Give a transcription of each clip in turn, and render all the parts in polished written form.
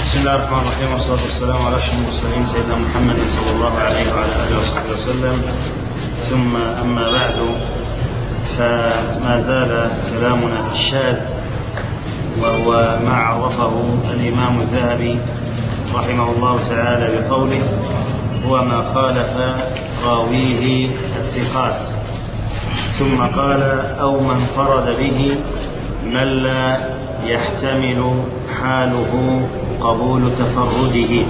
بسم الله الرحمن الرحيم، والصلاة والسلام على أشرف المرسلين سيدنا محمد صلى الله عليه وعلى آله وصحبه وسلم. ثم أما بعد، فما زال كلامنا في الشاذ، وهو ما عرفه الإمام الذهبي رحمه الله تعالى بقوله: هو ما خالف راويه الثقات. ثم قال: أو من فرد به من لا يحتمل حاله قبول تفرده.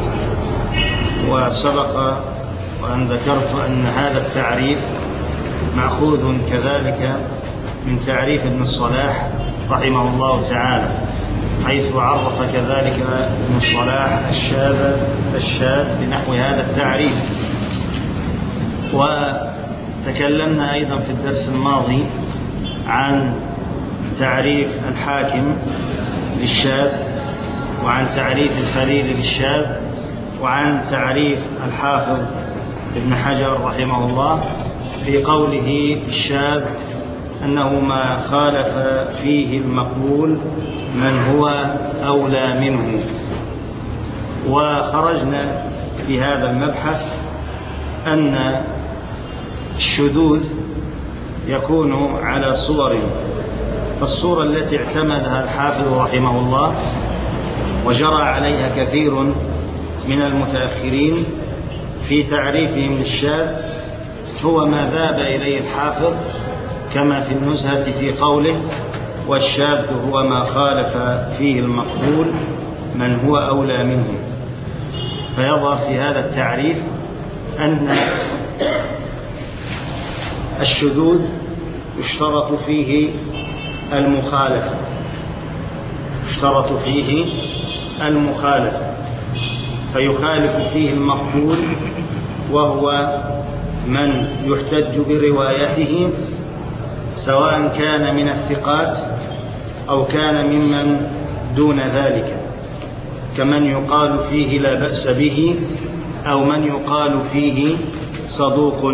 وسبق وأن ذكرت أن هذا التعريف مأخوذ كذلك من تعريف ابن الصلاح رحمه الله تعالى، حيث عرف كذلك ابن الصلاح الشاذ بنحو هذا التعريف. وتكلمنا أيضا في الدرس الماضي عن تعريف الحاكم للشاذ، وعن تعريف الخليل للشاذ، وعن تعريف الحافظ ابن حجر رحمه الله في قوله في الشاذ أنه ما خالف فيه المقبول من هو أولى منه. وخرجنا في هذا المبحث أن الشذوذ يكون على صور، فالصورة التي اعتمدها الحافظ رحمه الله وجرى عليها كثير من المتأخرين في تعريفهم للشاذ هو ما ذهب إليه الحافظ، كما في النزهة في قوله: والشاذ هو ما خالف فيه المقبول من هو أولى منه. فيظهر في هذا التعريف أن الشذوذ يشترط فيه المخالفة، فيخالف فيه المقبول، وهو من يحتج بروايته سواء كان من الثقات أو كان ممن دون ذلك، كمن يقال فيه لا بأس به أو من يقال فيه صدوق.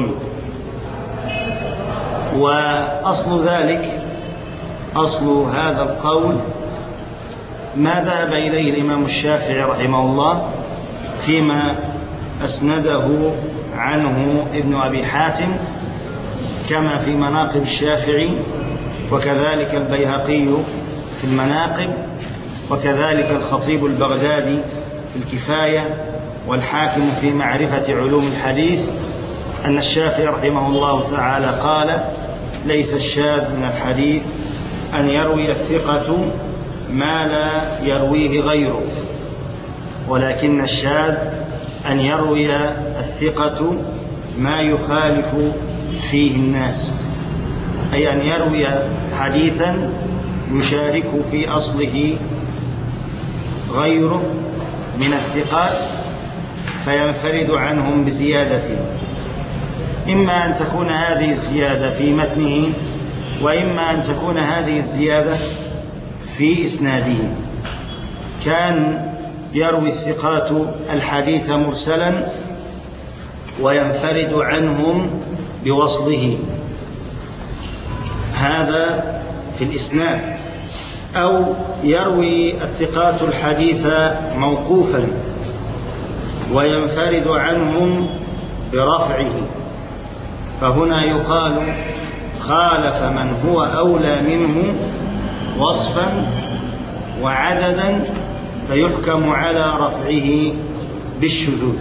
وأصل ذلك، أصل هذا القول ما ذهب إليه الإمام الشافعي رحمه الله فيما أسنده عنه ابن أبي حاتم، كما في مناقب الشافعي، وكذلك البيهقي في المناقب، وكذلك الخطيب البغدادي في الكفاية، والحاكم في معرفة علوم الحديث، أن الشافعي رحمه الله تعالى قال: ليس الشاذ من الحديث أن يروي الثقة ما لا يرويه غيره، ولكن الشاذ أن يروي الثقة ما يخالف فيه الناس، أي أن يروي حديثا يشارك في أصله غيره من الثقات فينفرد عنهم بزيادة، إما أن تكون هذه الزيادة في متنه، وإما أن تكون هذه الزيادة في إسناده. كان يروي الثقات الحديث مرسلا وينفرد عنهم بوصله، هذا في الإسناد، أو يروي الثقات الحديث موقوفا وينفرد عنهم برفعه، فهنا يقال: خالف من هو أولى منه وصفا وعددا، فيحكم على رفعه بالشذوذ.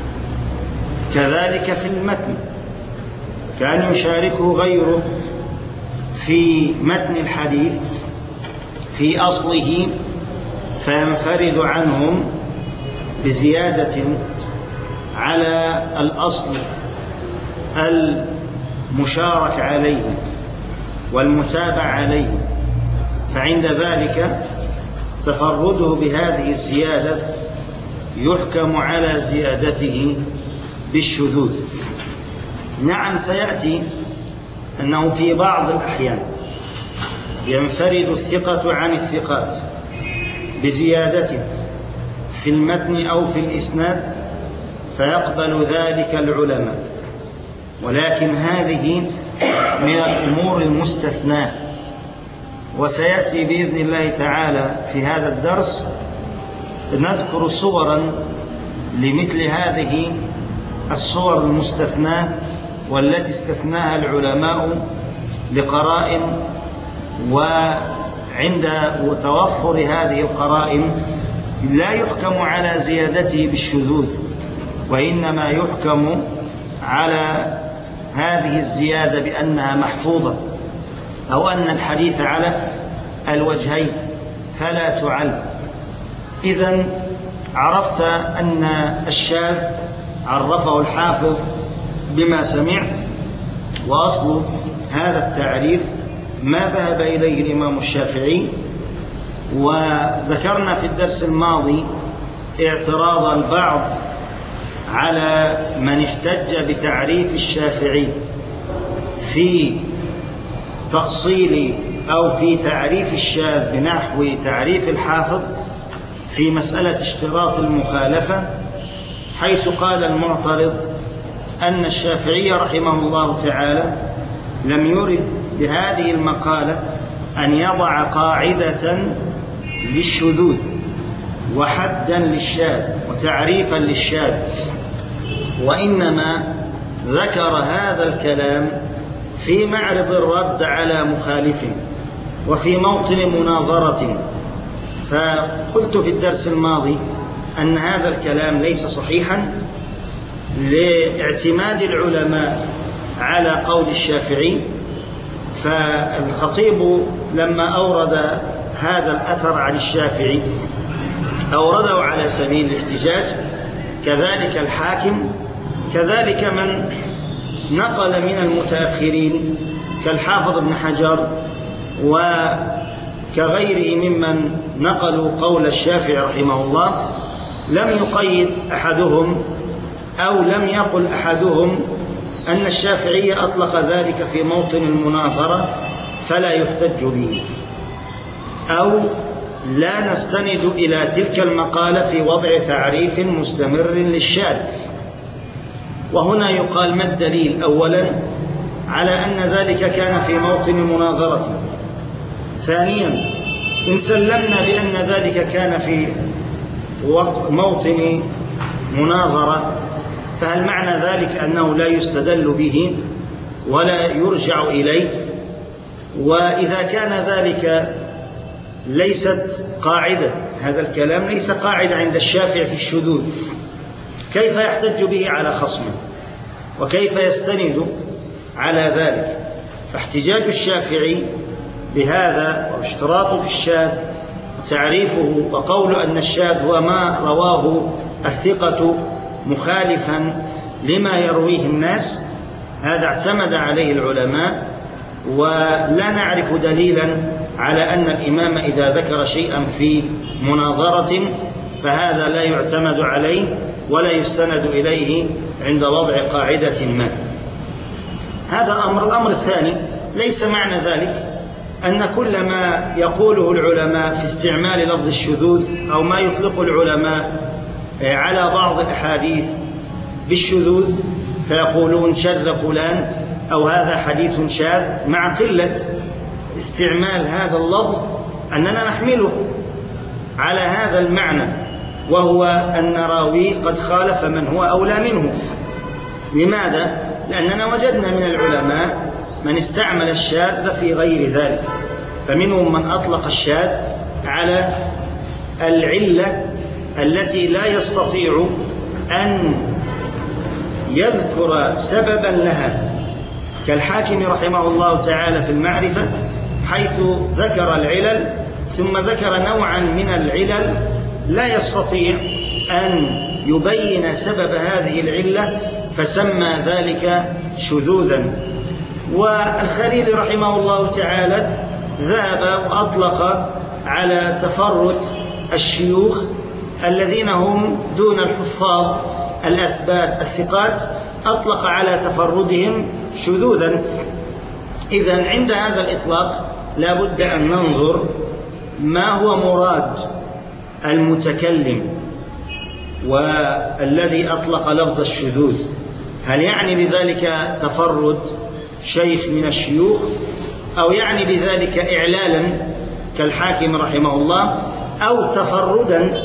كذلك في المتن، كان يشاركه غيره في متن الحديث في أصله فينفرد عنهم بزيادة على الأصل المشارك عليه والمتابع عليه، فعند ذلك تفرده بهذه الزيادة يحكم على زيادته بالشذوذ. نعم، سيأتي أنه في بعض الأحيان ينفرد الثقة عن الثقات بزيادة في المتن أو في الإسناد فيقبل ذلك العلماء، ولكن هذه من الأمور المستثناة، وسيأتي بإذن الله تعالى في هذا الدرس نذكر صورا لمثل هذه الصور المستثناة والتي استثناها العلماء لقرائن، وعند توفر هذه القرائن لا يحكم على زيادته بالشذوذ، وإنما يحكم على هذه الزيادة بأنها محفوظة، أو أن الحديث على الوجهين فلا تعل. إذن عرفت أن الشاذ عرفه الحافظ بما سمعت، وأصل هذا التعريف ما ذهب إليه الإمام الشافعي. وذكرنا في الدرس الماضي اعتراض البعض على من احتج بتعريف الشافعي في تأصيل أو في تعريف الشاذ بنحو تعريف الحافظ في مسألة اشتراط المخالفة، حيث قال المعترض أن الشافعي رحمه الله تعالى لم يرد بهذه المقالة أن يضع قاعدة للشذوذ وحدا للشاذ وتعريفا للشاذ، وإنما ذكر هذا الكلام في معرض الرد على مخالف وفي موطن مناظرة. فقلت في الدرس الماضي أن هذا الكلام ليس صحيحا لاعتماد العلماء على قول الشافعي. فالخطيب لما أورد هذا الأثر عن الشافعي أورده على سبيل الاحتجاج، كذلك الحاكم، كذلك من نقل من المتأخرين كالحافظ ابن حجر وكغيره ممن نقلوا قول الشافعي رحمه الله، لم يقيد أحدهم أو لم يقل أحدهم أن الشافعي أطلق ذلك في موطن المناظرة فلا يحتج به، أو لا نستند إلى تلك المقالة في وضع تعريف مستمر للشاذ. وهنا يقال ما الدليل؟ أولا على أن ذلك كان في موطن مناظرة. ثانيا إن سلمنا بأن ذلك كان في موطن مناظرة، فهل معنى ذلك أنه لا يستدل به ولا يرجع إليه؟ وإذا كان ذلك ليست قاعدة، هذا الكلام ليس قاعدة عند الشافعي في الشذوذ، كيف يحتج به على خصمه وكيف يستند على ذلك؟ فاحتجاج الشافعي بهذا واشتراطه في الشاذ وتعريفه وقول أن الشاذ هو ما رواه الثقة مخالفا لما يرويه الناس، هذا اعتمد عليه العلماء، ولا نعرف دليلا على أن الإمام إذا ذكر شيئا في مناظرة فهذا لا يعتمد عليه ولا يستند إليه عند وضع قاعدة ما. هذا أمر. الأمر الثاني، ليس معنى ذلك أن كل ما يقوله العلماء في استعمال لفظ الشذوذ أو ما يطلق العلماء على بعض الأحاديث بالشذوذ فيقولون شذ فلان أو هذا حديث شاذ، مع قلة استعمال هذا اللفظ أننا نحمله على هذا المعنى، وهو أن راوي قد خالف من هو أولى منه. لماذا؟ لأننا وجدنا من العلماء من استعمل الشاذ في غير ذلك، فمنهم من أطلق الشاذ على العلة التي لا يستطيع أن يذكر سببا لها، كالحاكم رحمه الله تعالى في المعرفة، حيث ذكر العلل ثم ذكر نوعا من العلل لا يستطيع أن يبين سبب هذه العلة فسمى ذلك شذوذا. والخليل رحمه الله تعالى ذهب وأطلق على تفرد الشيوخ الذين هم دون الحفاظ الأثبات الثقات، أطلق على تفردهم شذوذا. إذن عند هذا الإطلاق لا بد أن ننظر ما هو مراد المتكلم والذي أطلق لفظ الشذوذ، هل يعني بذلك تفرد شيخ من الشيوخ أو يعني بذلك إعلالا كالحاكم رحمه الله، أو تفردا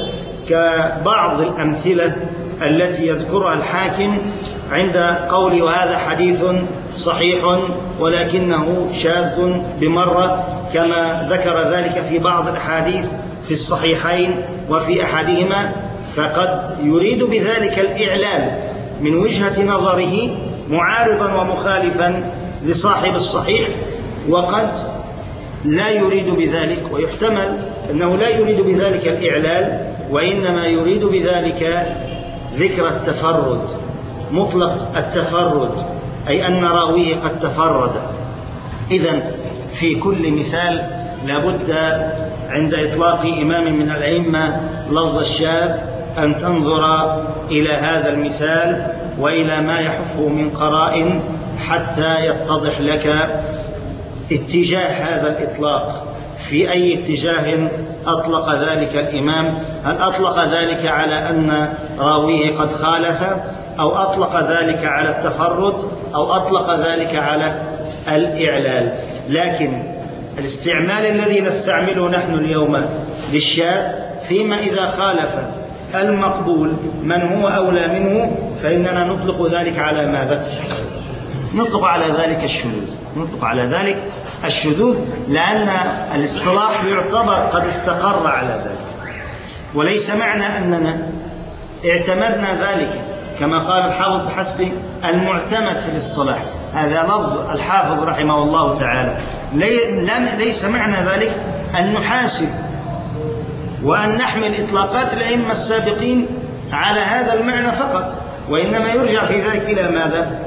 كبعض الأمثلة التي يذكرها الحاكم عند قول وهذا حديث صحيح ولكنه شاذ بمرة، كما ذكر ذلك في بعض الأحاديث في الصحيحين وفي أحدهما، فقد يريد بذلك الإعلال من وجهة نظره معارضا ومخالفا لصاحب الصحيح، وقد لا يريد بذلك، ويحتمل أنه لا يريد بذلك الإعلال، وإنما يريد بذلك ذكر التفرد، مطلق التفرد، أي أن راويه قد تفرد. إذن في كل مثال لابد عند إطلاق إمام من الأئمة لفظ الشاذ أن تنظر إلى هذا المثال وإلى ما يحفه من قرائن حتى يتضح لك اتجاه هذا الإطلاق، في أي اتجاه أطلق ذلك الإمام، هل أطلق ذلك على أن راويه قد خالف، أو أطلق ذلك على التفرد، أو أطلق ذلك على الإعلال. لكن الاستعمال الذي نستعمله نحن اليوم للشاذ فيما إذا خالف المقبول من هو أولى منه، فإننا نطلق ذلك على ماذا؟ نطلق على ذلك الشذوذ، نطلق على ذلك الشذوذ، لأن الاصطلاح يعتبر قد استقر على ذلك، وليس معنى أننا اعتمدنا ذلك كما قال الحافظ بحسب المعتمد في الاصطلاح. هذا لفظ الحافظ رحمه الله تعالى، ليس معنى ذلك أن نحاسب وأن نحمل إطلاقات الأئمة السابقين على هذا المعنى فقط، وإنما يرجع في ذلك إلى ماذا؟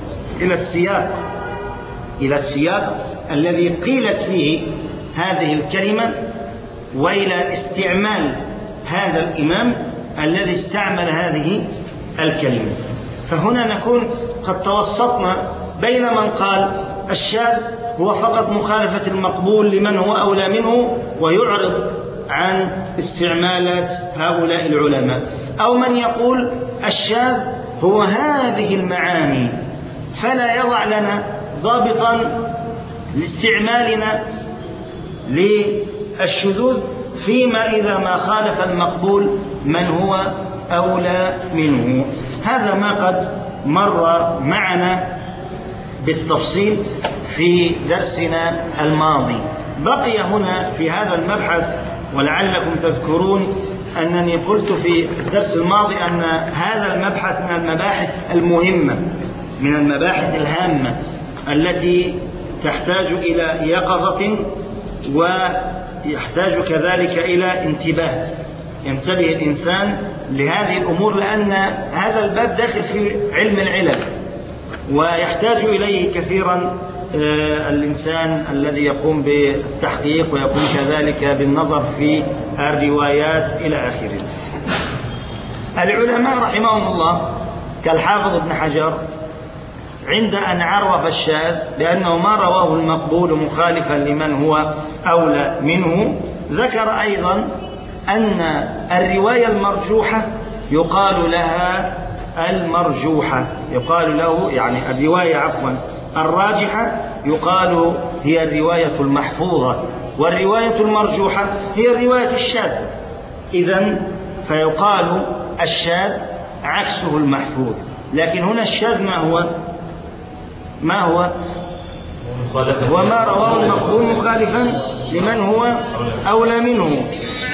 إلى السياق الذي قيلت فيه هذه الكلمة، وإلى استعمال هذا الإمام الذي استعمل هذه الكلمة. فهنا نكون قد توسطنا بين من قال الشاذ هو فقط مخالفة المقبول لمن هو أولى منه ويعرض عن استعمالات هؤلاء العلماء، أو من يقول الشاذ هو هذه المعاني، فلا يضع لنا ضابطا لاستعمالنا للشذوذ فيما إذا ما خالف المقبول من هو أولى منه. هذا ما قد مر معنا بالتفصيل في درسنا الماضي. بقي هنا في هذا المبحث، ولعلكم تذكرون أنني قلت في الدرس الماضي أن هذا المبحث من المباحث المهمة، من المباحث الهامة التي تحتاج إلى يقظة ويحتاج كذلك إلى انتباه، ينتبه الإنسان لهذه الأمور، لأن هذا الباب داخل في علم العلل ويحتاج إليه كثيرا الإنسان الذي يقوم بالتحقيق ويقوم كذلك بالنظر في الروايات إلى آخره. العلماء رحمهم الله كالحافظ ابن حجر عند أن عرف الشاذ بأنه ما رواه المقبول مخالفا لمن هو أولى منه، ذكر أيضا أن الرواية المرجوحة يقال لها المرجوحة، يقال له يعني الرواية الراجحة يقال هي الرواية المحفوظة، والرواية المرجوحة هي الرواية الشاذة. إذن فيقال الشاذ عكسه المحفوظ. لكن هنا الشاذ ما هو وما رواه المقبول مخالفا لمن هو أولى منه.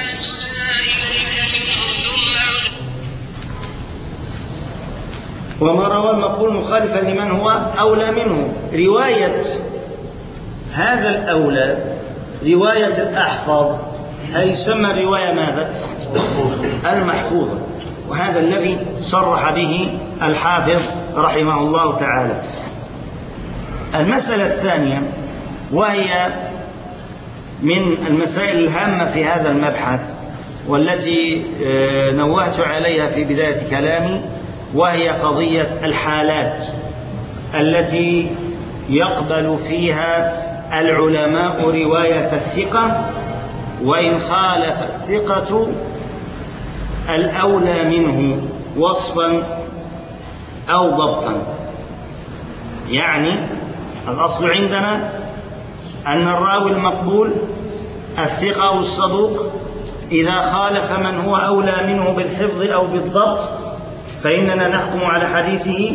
وما رواه المقبول مخالفا لمن هو أولى منه، رواية هذا الأولى رواية الأحفظ، هي يسمى الرواية ماذا؟ المحفوظة، وهذا الذي صرح به الحافظ رحمه الله تعالى. المسألة الثانية، وهي من المسائل الهامة في هذا المبحث والتي نوهت عليها في بداية كلامي، وهي قضية الحالات التي يقبل فيها العلماء رواية الثقة وإن خالف الثقة الأولى منه وصفا أو ضبطا. يعني الأصل عندنا أن الراوي المقبول الثقة والصدوق إذا خالف من هو أولى منه بالحفظ أو بالضبط فإننا نحكم على حديثه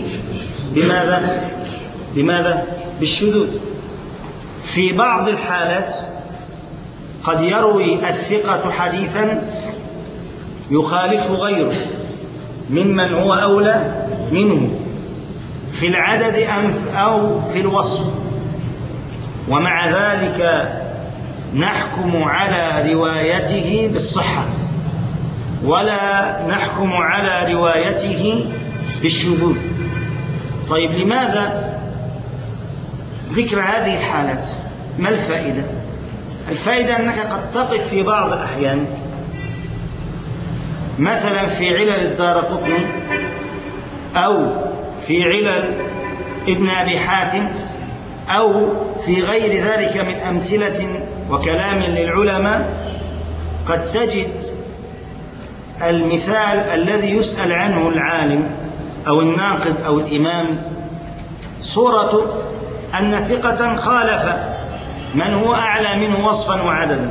بماذا؟ بالشذوذ. في بعض الحالات قد يروي الثقة حديثا يخالفه غيره ممن هو أولى منه في العدد أو في الوصف، ومع ذلك نحكم على روايته بالصحة ولا نحكم على روايته بالشذوذ. طيب لماذا ذكر هذه الحالات؟ ما الفائدة؟ الفائدة أنك قد تقف في بعض الأحيان مثلا في علل الدارقطني أو في علل ابن أبي حاتم أو في غير ذلك من أمثلة وكلام للعلماء، قد تجد المثال الذي يسأل عنه العالم أو الناقد أو الإمام صورته أن ثقة خالف من هو أعلى منه وصفا وعددا،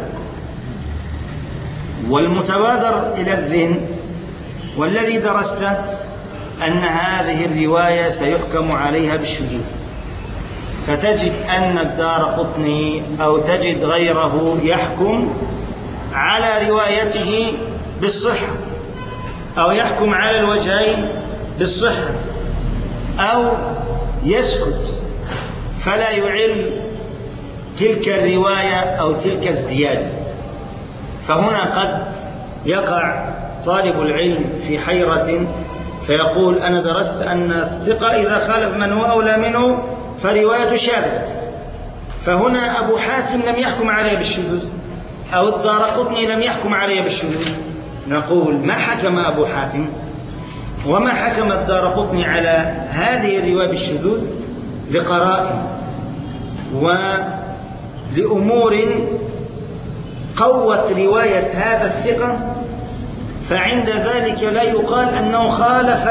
والمتبادر إلى الذهن والذي درسته أن هذه الرواية سيحكم عليها بالشذوذ، فتجد أن الدارقطني أو تجد غيره يحكم على روايته بالصحة أو يحكم على الوجهين بالصحة أو يسكت فلا يعل تلك الرواية أو تلك الزيادة. فهنا قد يقع طالب العلم في حيرة فيقول أنا درست أن الثقة إذا خالف من هو أولى منه فرواية شاذة، فهنا أبو حاتم لم يحكم عليه بالشذوذ أو الدارقطني لم يحكم عليه بالشذوذ. نقول ما حكم أبو حاتم وما حكم الدارقطني على هذه الرواية بالشذوذ لقرائن ولأمور قوت رواية هذا الثقة، فعند ذلك لا يقال أنه خالف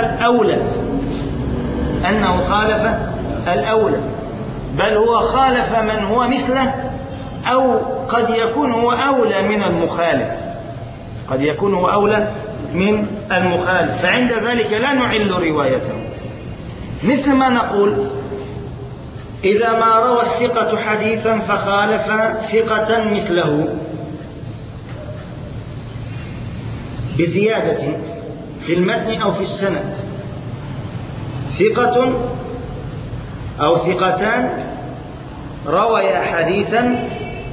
الأولى بل هو خالف من هو مثله، أو قد يكون هو أولى من المخالف، فعند ذلك لا نعل روايته. مثل ما نقول إذا ما روى الثقة حديثا فخالف ثقة مثله بزيادة في المتن أو في السند، ثقة أو ثقتان رويا حديثا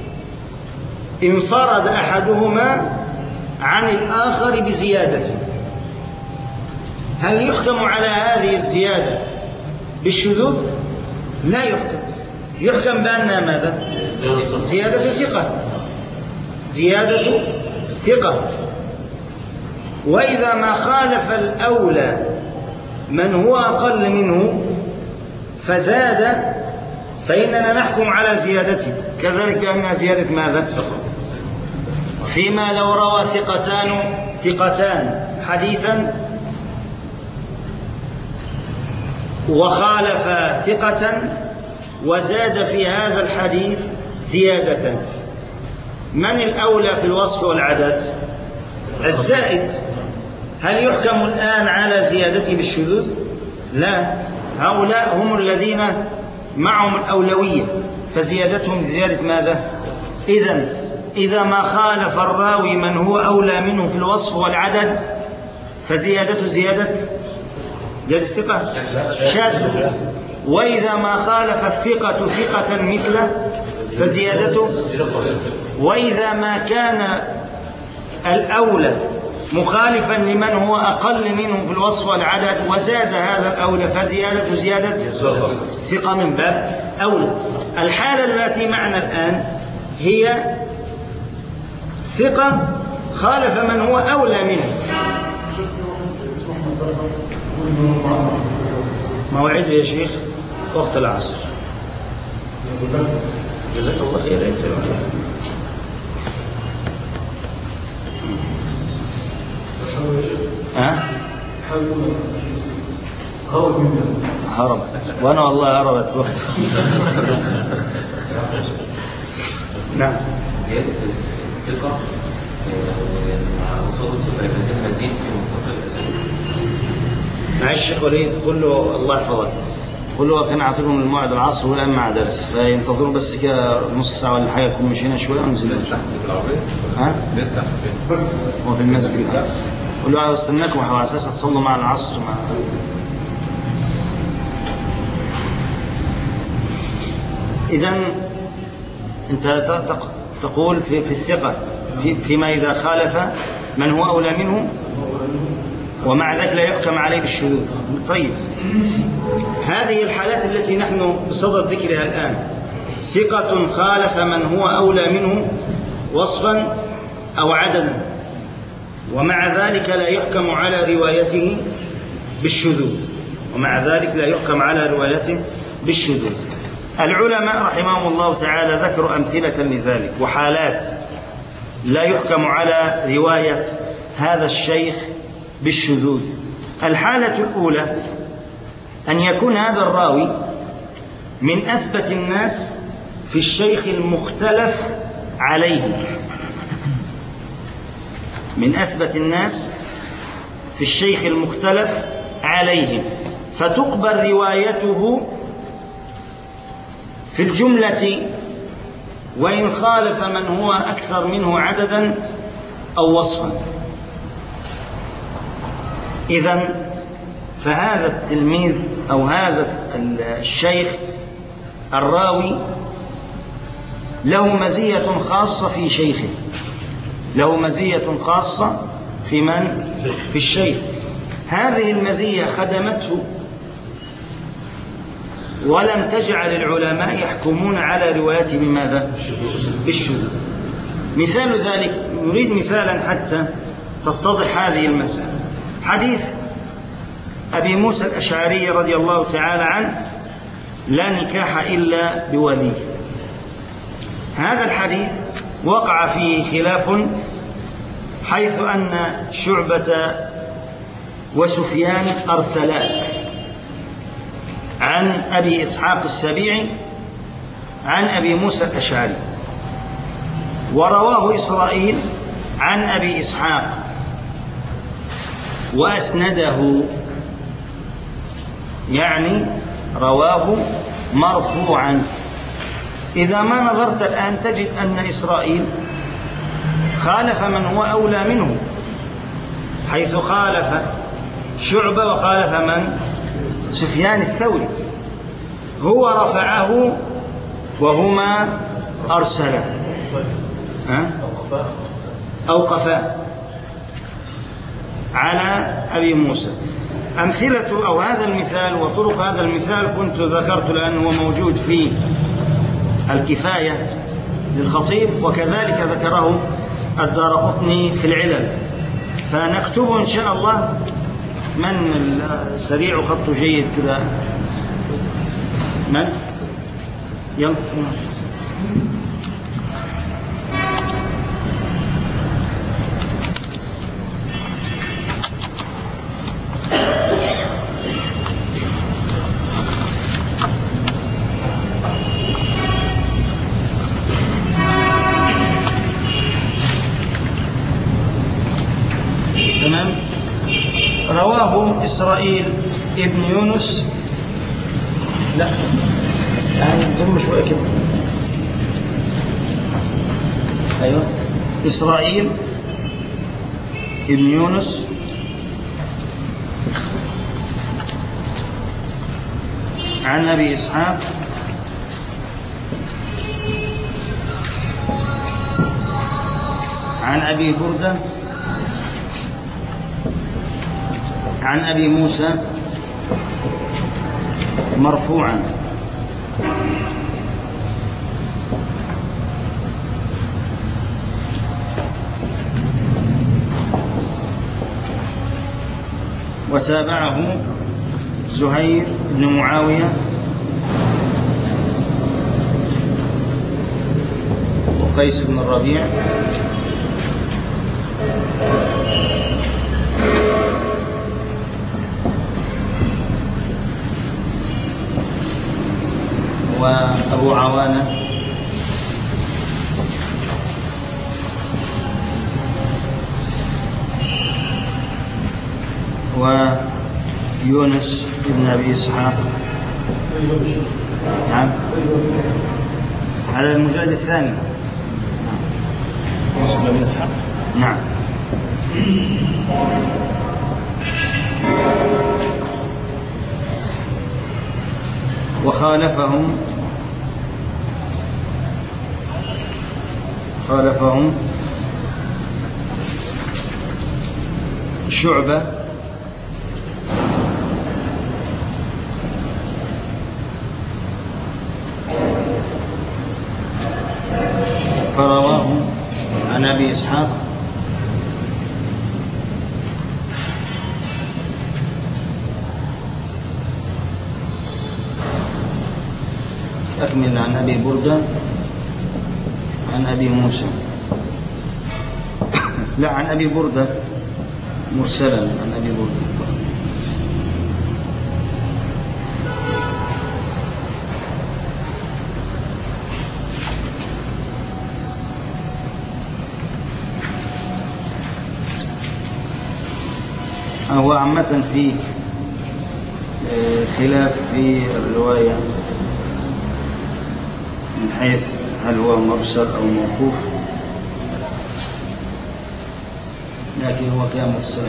انفرد أحدهما عن الآخر بزيادة، هل يحكم على هذه الزيادة بالشذوذ؟ لا يحكم بأنها ماذا؟ زيادة ثقة. وإذا ما خالف الأولى من هو أقل منه فزاد فإننا نحكم على زيادته، كذلك بأنها زيادة ماذا؟ فيما لو روى ثقتان حديثا وخالف ثقة وزاد في هذا الحديث زيادة، من الأولى في الوصف والعدد؟ الزائد. هل يحكم الآن على زيادته بالشذوذ؟ لا، هؤلاء هم الذين معهم الأولوية فزيادتهم زيادة ماذا؟ إذا ما خالف الراوي من هو أولى منه في الوصف والعدد فزيادته زيادة ثقة شاذة، وإذا ما خالف الثقة ثقة مثله فزيادته، وإذا ما كان الأولى مخالفا لمن هو أقل منه في الوصف والعدد وزاد هذا الأولى فزيادته زيادة ثقة من باب أولى. الحالة التي معنا الآن هي ثقة خالف من هو أولى منه. موعده يا شيخ وقت العصر. جزاك الله خير يا شيخ. هربت وانا والله هربت وقت. نعم. زيادة الثقة وصول الصفر يبقى مزيد في متصل الاسد. معلش وليد قل له الله يحفظك، قل له كان اعطيكم الموعد العصر والان مع درس، فينتظروا بس كده نص ساعه ولا حاجه يكون مشينا شويه وننزل. نسرح بالعربيه؟ ها؟ نسرح هو في المسجد. قل له استناكم على اساس تصلوا مع العصر مع. اذا انت تقول في الثقه فيما اذا خالف من هو اولى منه ومع ذلك لا يحكم عليه بالشذوذ. طيب هذه الحالات التي نحن بصدد ذكرها الآن، ثقة خالف من هو أولى منه وصفا أو عددا ومع ذلك لا يحكم على روايته بالشذوذ، ومع ذلك لا يحكم على روايته بالشذوذ. العلماء رحمهم الله تعالى ذكروا أمثلة لذلك وحالات لا يحكم على رواية هذا الشيخ بالشذوذ. الحالة الأولى أن يكون هذا الراوي من أثبت الناس في الشيخ المختلف عليه، من أثبت الناس في الشيخ المختلف عليه، فتقبل روايته في الجملة وإن خالف من هو أكثر منه عددا أو وصفا. إذن فهذا التلميذ أو هذا الشيخ الراوي له مزية خاصة في شيخه، له مزية خاصة في من؟ في الشيخ. هذه المزية خدمته ولم تجعل العلماء يحكمون على روايته بماذا؟ بالشذوذ. مثال ذلك نريد مثالا حتى تتضح هذه المسألة. حديث أبي موسى الأشعري رضي الله تعالى عنه لا نكاح إلا بولي. هذا الحديث وقع فيه خلاف، حيث أن شعبة وسفيان أرسلا عن أبي إسحاق السبيعي عن أبي موسى الأشعري، ورواه إسرائيل عن أبي إسحاق وأسنده، يعني رواه مرفوعا. إذا ما نظرت الآن تجد أن إسرائيل خالف من هو أولى منه، حيث خالف شعبة وخالف من؟ سفيان الثوري. هو رفعه وهما أرسلا أو قفا على أبي موسى. أمثلة أو هذا المثال وطرق هذا المثال كنت ذكرت لأنه موجود في الكفاية للخطيب، وكذلك ذكره الدارقطني في العلل، فنكتبه إن شاء الله. من سريع خط جيد كذا؟ من؟ يلا تمام. رواه إسرائيل ابن يونس، لا يعني ضم شوية كده، أيوة، إسرائيل ابن يونس عن أبي إسحاق عن أبي بردة عن أبي موسى مرفوعا. وتابعه زهير بن معاوية وقيس بن الربيع وأبو عوانة ويونس بن أبي إسحاق. نعم، على المجلد الثاني. يونس بن أبي إسحاق. نعم. وخالفهم شعبة فرواه عن أبي إسحاق أكمل عن أبي بردة عن أبي موسى لا، عن أبي بردة مرسلا عن أبي بردة. هو عامة في خلاف في الرواية من حيث هل هو مرسل أو موقوف، لكن هو كان مرسلا.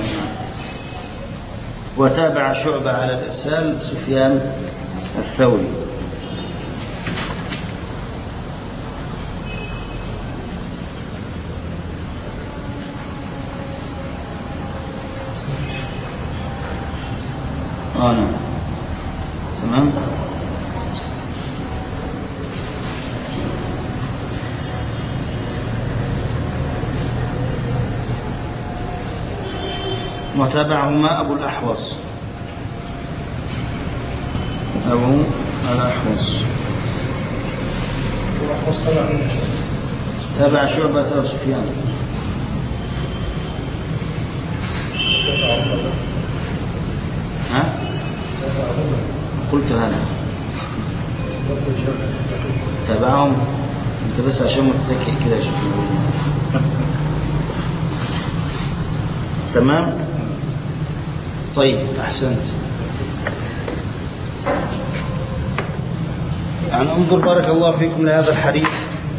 وتابع شعبة على الإرسال سفيان الثوري. نعم، تمام. وتابعهما أبو الأحوص تابع شعبة وسفيان. ها؟ قلت هذا تابعهم انت بس عشان متكئ كده يا شيخ. تمام. طيب، أحسنت. يعني انظر بارك الله فيكم لهذا الحديث.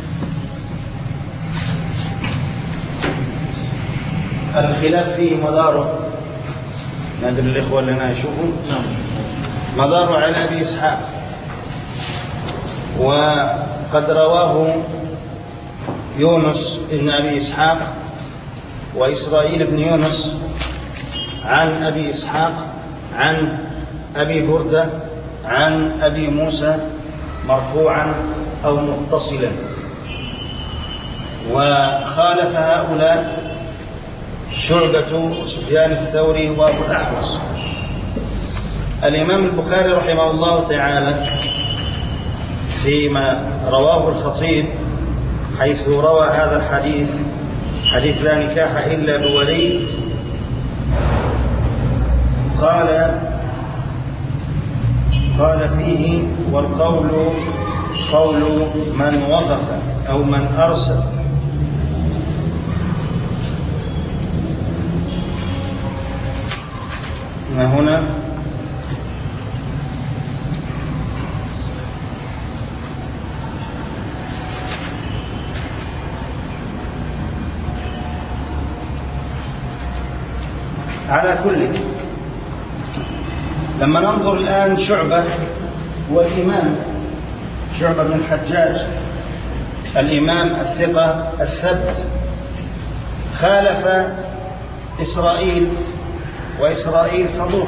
الخلاف فيه مداره، نادر الإخوة اللي يشوفون، مداره على أبي إسحاق، وقد رواه يونس بن أبي إسحاق وإسرائيل بن يونس عن أبي إسحاق عن أبي بردة عن أبي موسى مرفوعا أو متصلا. وخالف هؤلاء شعبة وسفيان الثوري وأبو الأحوص. الإمام البخاري رحمه الله تعالى فيما رواه الخطيب حيث روى هذا الحديث، حديث لا نكاح إلا بولي، قال فيه: والقول قول من وقف أو من أرسل. ما هنا على كل. لما ننظر الآن شعبة والإمام شعبة بن الحجاج الإمام الثقة الثبت خالف إسرائيل، وإسرائيل صدوق.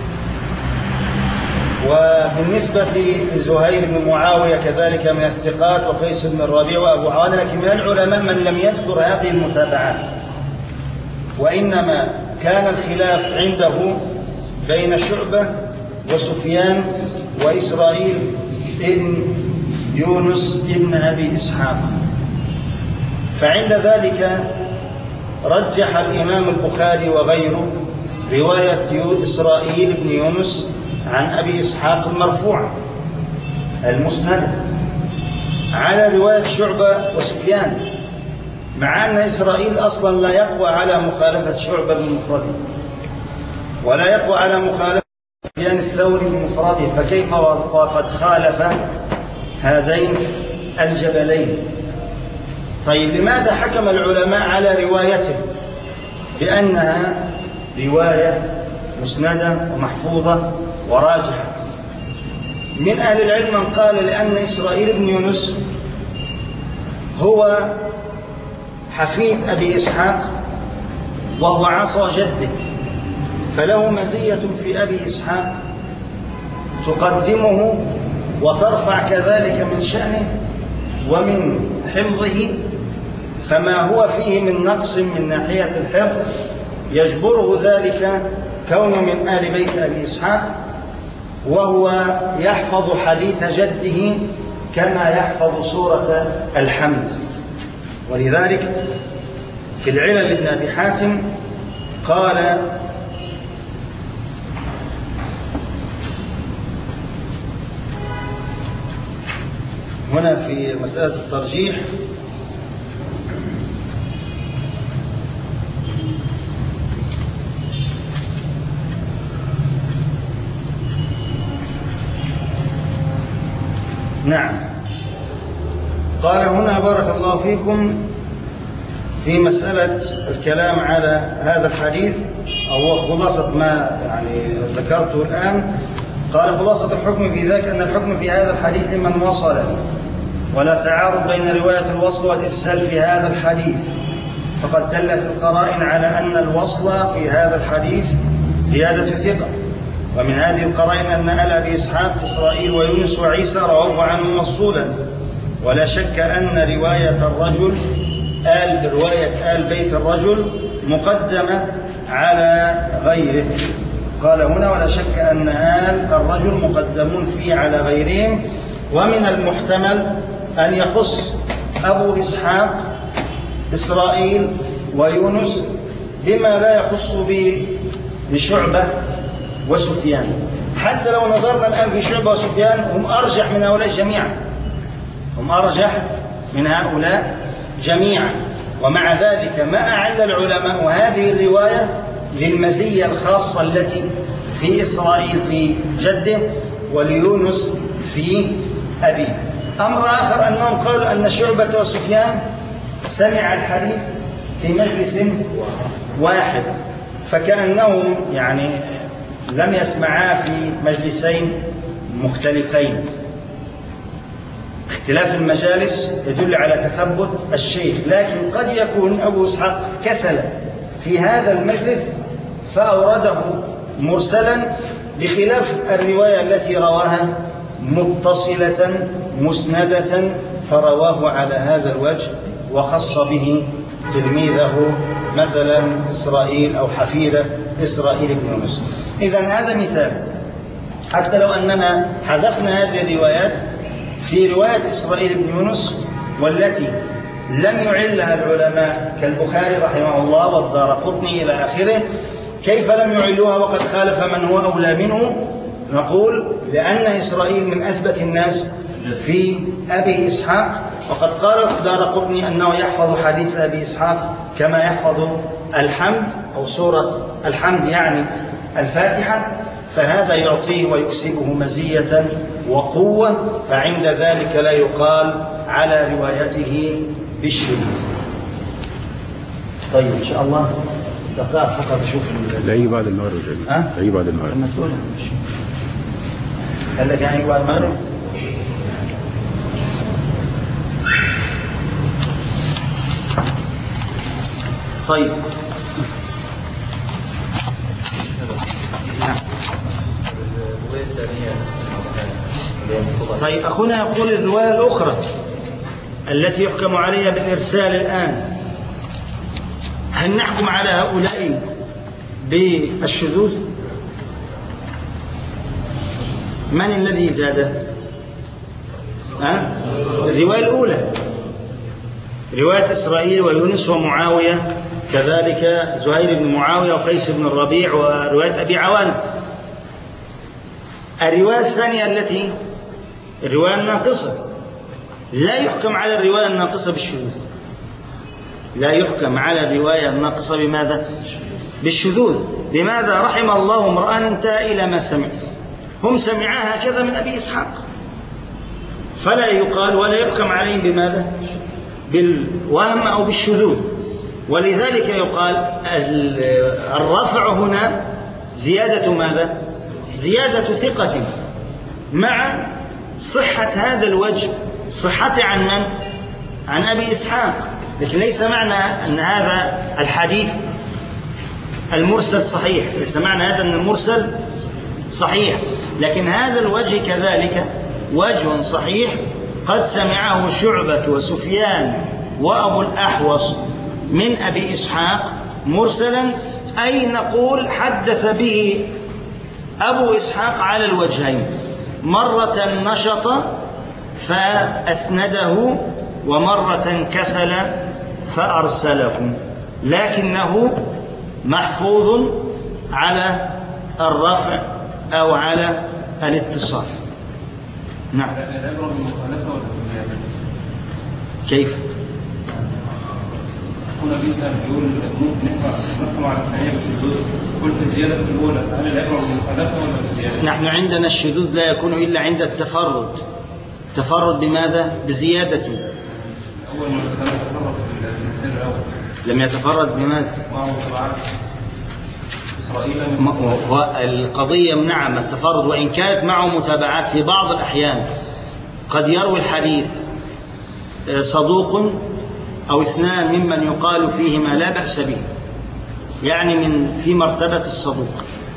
وبالنسبة لزهير بن معاوية كذلك من الثقات، وقيس بن الربيع وأبو عوانة، لكن من العلماء من لم يذكر هذه المتابعات، وإنما كان الخلاف عنده بين شعبة وسفيان وإسرائيل ابن يونس ابن أبي إسحاق. فعند ذلك رجح الإمام البخاري وغيره رواية إسرائيل بن يونس عن أبي إسحاق المرفوع المسند على رواية شعبة وسفيان، مع أن إسرائيل أصلا لا يقوى على مخالفة شعبة المفرد، ولا يقوى على مخالفة سفيان الثوري بمفرده، فكيف وقد خالف هذين الجبلين؟ طيب لماذا حكم العلماء على روايته بأنها رواية مسندة ومحفوظة وراجحة؟ من أهل العلم من قال لأن إسرائيل بن يونس هو حفيد أبي إسحاق وهو عصا جده، فله مزية في أبي إسحاق تقدمه وترفع كذلك من شأنه ومن حفظه، فما هو فيه من نقص من ناحية الحفظ يجبره ذلك كونه من آل بيت أبي إسحاق، وهو يحفظ حديث جده كما يحفظ سورة الحمد. ولذلك في العلل ابن أبي حاتم قال: هنا في مسألة الترجيح نعم، قال هنا بارك الله فيكم في مسألة الكلام على هذا الحديث، أو هو خلاصة ما يعني ذكرته الآن. قال: خلاصة الحكم في ذلك أن الحكم في هذا الحديث لمن وصل، ولا تعارض بين رواية الوصل والإرسال في هذا الحديث، فقد دلت القرائن على أن الوصل في هذا الحديث زيادة ثقة. ومن هذه القرائن أن آل أبي إسحاق إسرائيل ويونس وعيسى رووا عنه موصولا، ولا شك أن رواية الرجل رواية آل بيت الرجل مقدمة على غيره. قال هنا: ولا شك أن آل الرجل مقدمون فيه على غيرهم. ومن المحتمل أن يخص أبو إسحاق إسرائيل ويونس بما لا يخص به لشعبة وسفيان، حتى لو نظرنا الآن في شعبة وسفيان هم أرجح من هؤلاء جميعا، هم أرجح من هؤلاء جميعا. ومع ذلك ما أعل العلماء هذه الرواية للمزية الخاصة التي في إسرائيل في جده وليونس في أبيه. أمر آخر أنهم قالوا أن شعبة وسفيان سمع الحديث في مجلس واحد، فكأنهم يعني لم يسمعا في مجلسين مختلفين. اختلاف المجالس يدل على تثبت الشيخ، لكن قد يكون أبو إسحاق كسل في هذا المجلس فأورده مرسلا، بخلاف الرواية التي رواها متصلة مسندة فرواه على هذا الوجه وخص به تلميذه مثلا إسرائيل أو حفيده إسرائيل بن يونس. إذن هذا مثال، حتى لو أننا حذفنا هذه الروايات في رواية إسرائيل بن يونس والتي لم يعلها العلماء كالبخاري رحمه الله والدارقطني إلى آخره، كيف لم يعلوها وقد خالف من هو أولى منه؟ نقول لأن إسرائيل من أثبت الناس في أبي إسحاق، وقد قال الدارقطني أنه يحفظ حديث أبي إسحاق كما يحفظ الحمد أو سورة الحمد يعني الفاتحة، فهذا يعطيه ويكسبه مزية وقوة، فعند ذلك لا يقال على روايته بالشذوذ. طيب إن شاء الله دقائق فقط أشوف لا بعد المغرب. لا بعد المغرب. لما تقول هل لك يعني بعد المغرب؟ طيب طيب أخونا يقول الرواية الأخرى التي يحكم عليها بالإرسال الآن، هل نحكم على هؤلاء بالشذوذ؟ من الذي زاد؟ الرواية الأولى رواية إسرائيل ويونس ومعاوية، كذلك زهير بن معاوية وقيس بن الربيع ورواية أبي عوان. الرواية الثانية التي الرواية الناقصة، لا يحكم على الرواية الناقصة بالشذوذ، لا يحكم على الرواية الناقصة بماذا؟ بالشذوذ. لماذا؟ رحم الله امرأ انتهى إلى ما سمع. هم سمعها هكذا من أبي إسحاق، فلا يقال ولا يحكم عليهم بماذا؟ بالوهم أو بالشذوذ. ولذلك يقال الرفع هنا زيادة ماذا؟ زيادة ثقة مع صحة هذا الوجه، صحته عن من؟ عن أبي إسحاق. لكن ليس معنى أن هذا الحديث المرسل صحيح، ليس معنى هذا أن المرسل صحيح، لكن هذا الوجه كذلك وجه صحيح قد سمعه شعبة وسفيان وأبو الأحوص من أبي إسحاق مرسلا، أي نقول حدث به أبو إسحاق على الوجهين، مرة نشط فأسنده ومرة كسل فأرسله، لكنه محفوظ على الرفع أو على الاتصال. نعم. العبرة بالمخالفة ولا بالزيادة؟ كيف؟ هنا بيسأل بيقول ممكن نحكم على الثانية بالشذوذ، قلت الزيادة في الأولى، هل العبرة بالمخالفة ولا بالزيادة؟ نحن عندنا الشذوذ لا يكون إلا عند التفرد. تفرد بماذا؟ بزيادة. أول ما تفرد في المثال الأول لم يتفرد بماذا؟ معه طبعات إسرائيل. القضية نعم التفرد، وإن كانت معه متابعات في بعض الأحيان قد يروي الحديث صدوق أو اثنان ممن يقال فيهما لا بأس به، يعني في مرتبة الصدوق،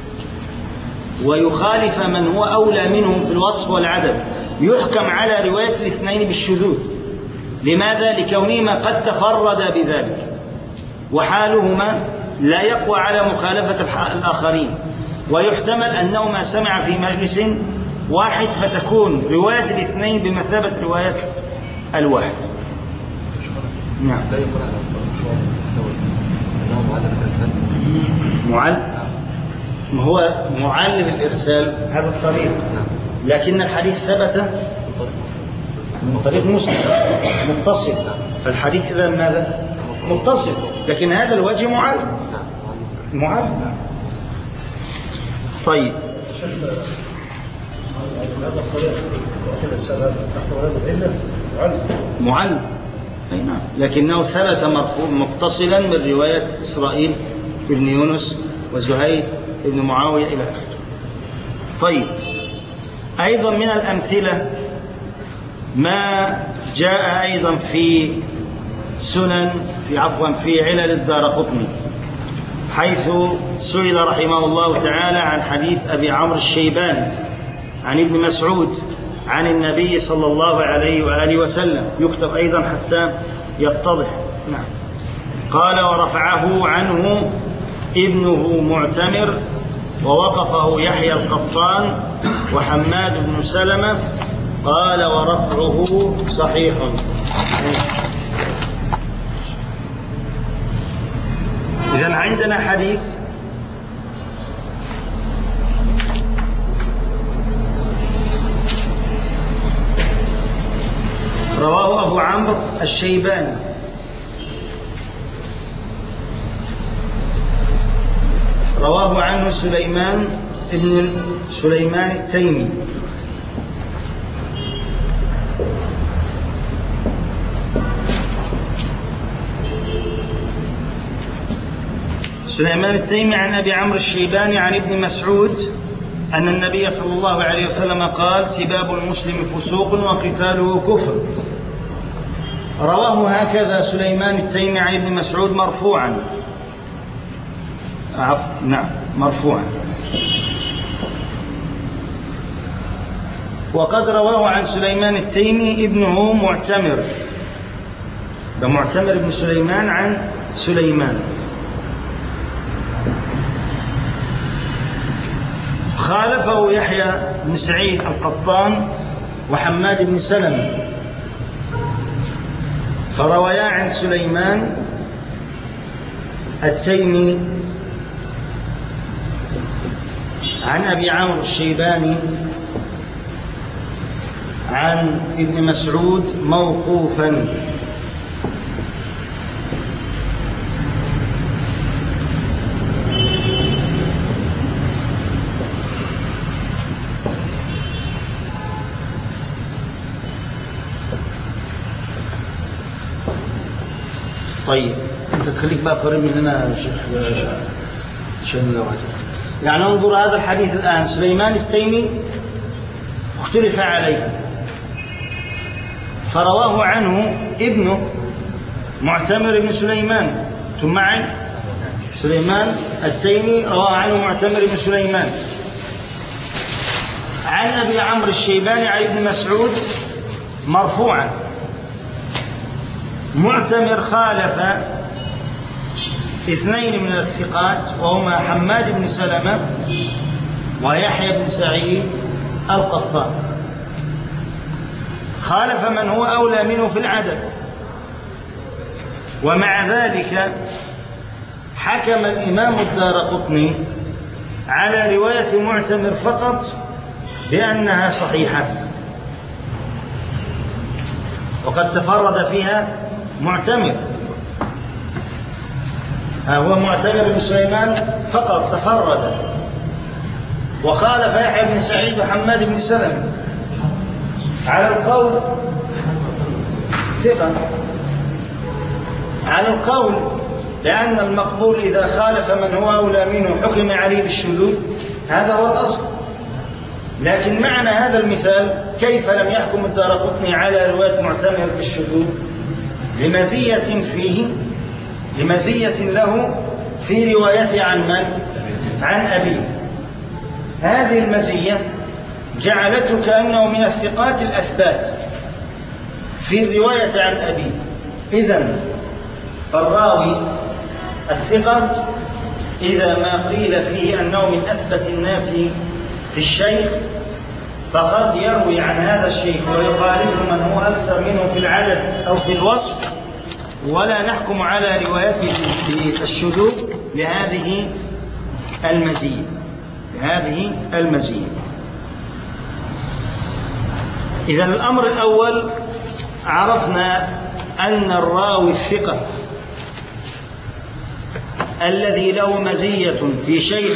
ويخالف من هو أولى منهم في الوصف والعدد، يحكم على رواية الاثنين بالشذوذ. لماذا؟ لكونهما قد تفرد بذلك وحالهما لا يقوى على مخالفة الآخرين، ويحتمل أنهما سمع في مجلس واحد فتكون رواية الاثنين بمثابة رواية الواحد. نعم. لا يقول عن المشروع الثوري أنه معلم الإرسال. ما هو معلم الإرسال هذا الطريق، لكن الحديث ثبت من طريق مسلم متصل، فالحديث إذا ماذا؟ متصل، لكن هذا الوجه معلم. طيب. معلم أي نعم، لكنه ثبت مرفوع متصلا من رواية إسرائيل بن يونس وزهير بن معاوية إلى آخره. طيب، أيضا من الأمثلة ما جاء أيضا في في علل الدارقطني، حيث سئل رحمه الله تعالى عن حديث أبي عمرو الشيباني عن ابن مسعود عن النبي صلى الله عليه وآله وسلم، يكتب أيضا حتى يتضح. نعم. قال: ورفعه عنه ابنه معتمر، ووقفه يحيى القطان وحماد بن سلمة. قال: ورفعه صحيح. إذن عندنا حديث رواه أبو عمرو الشيباني رواه عنه سليمان التيمي. سليمان التيمي عن أبي عمرو الشيباني عن ابن مسعود أن النبي صلى الله عليه وسلم قال: سباب المسلم فسوق وقتاله كفر. رواه هكذا سليمان التيمي عن ابن مسعود مرفوعا. نعم، مرفوعا. وقد رواه عن سليمان التيمي ابنه معتمر، ده معتمر بن سليمان عن سليمان. خالفه يحيى بن سعيد القطان وحماد بن سلمة، فروايا عن سليمان التيمي عن أبي عمرو الشيباني عن ابن مسعود موقوفا. طيب أنت تخليك بقى قريب مننا يا شيخ عشان لو يعني انظر هذا الحديث الآن. سليمان التيمي اختلف عليه فرواه عنه ابنه معتمر بن سليمان. ثم معي سليمان التيمي رواه عنه معتمر بن سليمان عن أبي عمرو الشيباني عن ابن مسعود مرفوعا. معتمر خالف اثنين من الثقات وهما حماد بن سلمة ويحيى بن سعيد القطان، خالف من هو أولى منه في العدد، ومع ذلك حكم الإمام الدارقطني على رواية معتمر فقط بأنها صحيحة، وقد تفرد فيها معتمر. هو معتمر بن سليمان فقط تفرد، وخالف يحيى بن سعيد وحماد بن سلمة على القول ثقة، على القول لأن المقبول إذا خالف من هو أولى منه حكم عليه بالشذوذ، هذا هو الأصل. لكن معنى هذا المثال كيف لم يحكم الدارقطني على رواية معتمر بالشذوذ؟ لمزية فيه، لمزية له في روايته عن من؟ عن أبيه. هذه المزية جعلته كأنه من الثقات الأثبات في الرواية عن أبيه. إذن فالراوي الثقة إذا ما قيل فيه أنه من أثبت الناس في الشيخ فقد يروي عن هذا الشيخ ويخالف من هو أكثر منه في العدد أو في الوصف، ولا نحكم على روايته بالشذوذ لهذه المزية، لهذه المزية. إذا الأمر الأول عرفنا أن الراوي الثقة الذي له مزية في شيخ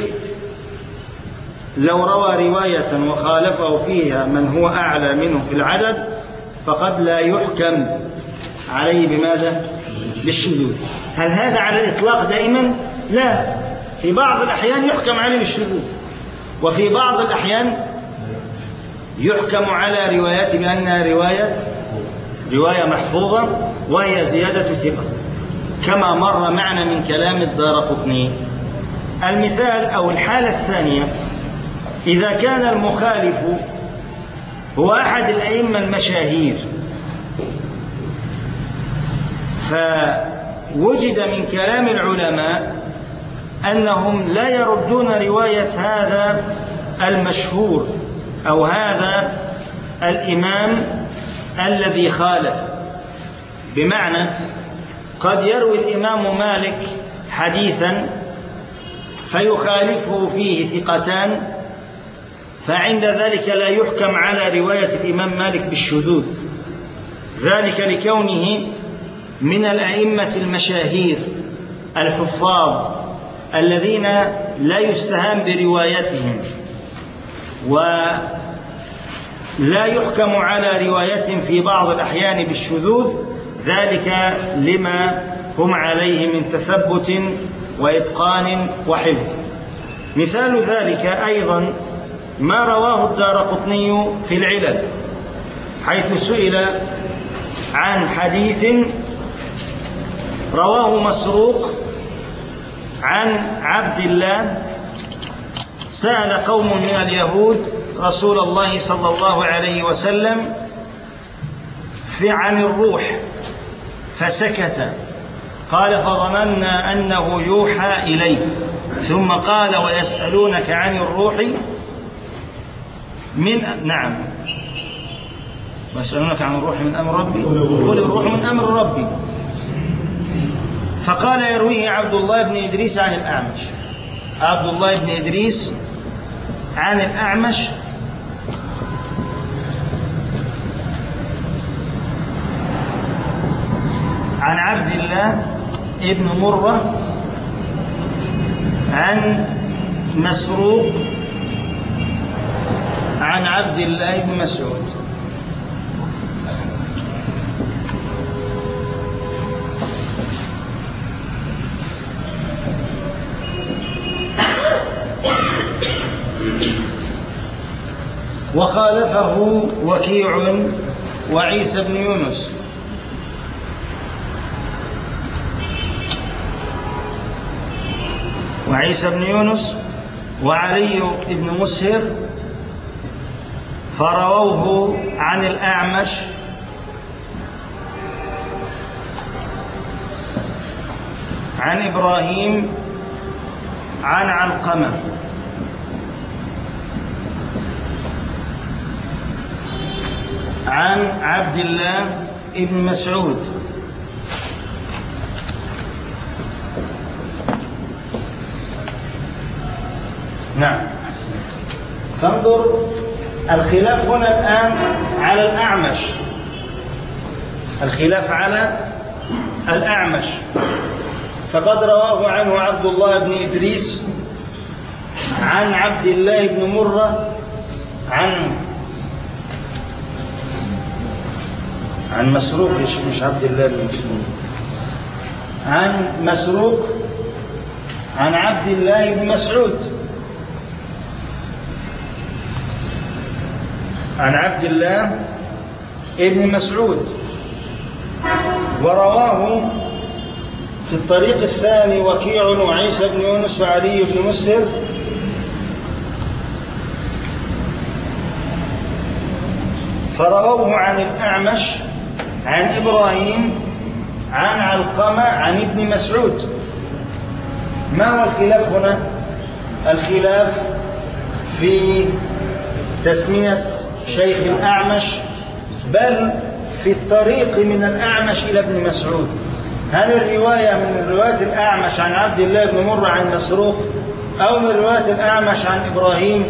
لو روى رواية وخالفه فيها من هو أعلى منه في العدد فقد لا يحكم عليه بماذا؟ بالشذوذ. هل هذا على الإطلاق دائما؟ لا، في بعض الأحيان يحكم عليه بالشذوذ، وفي بعض الأحيان يحكم على روايات بأنها رواية محفوظة وهي زيادة ثقة، كما مر معنا من كلام الدارقطني. المثال أو الحالة الثانية إذا كان المخالف هو أحد الأئمة المشاهير، فوجد من كلام العلماء أنهم لا يردون رواية هذا المشهور أو هذا الإمام الذي خالف. بمعنى قد يروي الإمام مالك حديثا فيخالفه فيه ثقتان، فعند ذلك لا يحكم على رواية الإمام مالك بالشذوذ، ذلك لكونه من الأئمة المشاهير الحفاظ الذين لا يستهان بروايتهم، ولا يحكم على روايتهم في بعض الأحيان بالشذوذ، ذلك لما هم عليه من تثبت وإتقان وحفظ. مثال ذلك أيضا ما رواه الدارقطني في العلل، حيث سئل عن حديث رواه مسروق عن عبد الله سأل قوم من اليهود رسول الله صلى الله عليه وسلم عن الروح فسكت، قال فظننا أنه يوحى إليه، ثم قال ويسألونك عن الروح نعم ويسألونك عن الروح من أمر ربي قل الروح من أمر ربي، فقال يرويه عبد الله بن إدريس عن الأعمش. عبد الله بن إدريس عن الأعمش عن عبد الله ابن مرة عن مسروق عن عبد الله بن مسعود. وخالفه وكيع وعيسى بن يونس. وعيسى بن يونس وعلي بن مسهر فرووه عن الأعمش عن إبراهيم عن علقمة عن عبد الله بن مسعود. نعم. فانظر الخلاف هنا الآن على الأعمش، الخلاف على الأعمش، فقد رواه عنه عبد الله بن إدريس عن عبد الله بن مرة عن مسروق، مش عبد الله بن مسعود، عن مسروق عن عبد الله بن مسعود عن عبد الله بن مسعود. ورواه في الطريق الثاني وكيع وعيسى بن يونس وعلي بن مسهر فرووه عن الأعمش عن إبراهيم عن علقمة عن ابن مسعود. ما هو الخلاف هنا؟ الخلاف في تسمية شيخ الأعمش، بل في الطريق من الأعمش إلى ابن مسعود. هل الرواية من رواية الأعمش عن عبد الله بن مرة عن مسروق، أو من رواية الأعمش عن إبراهيم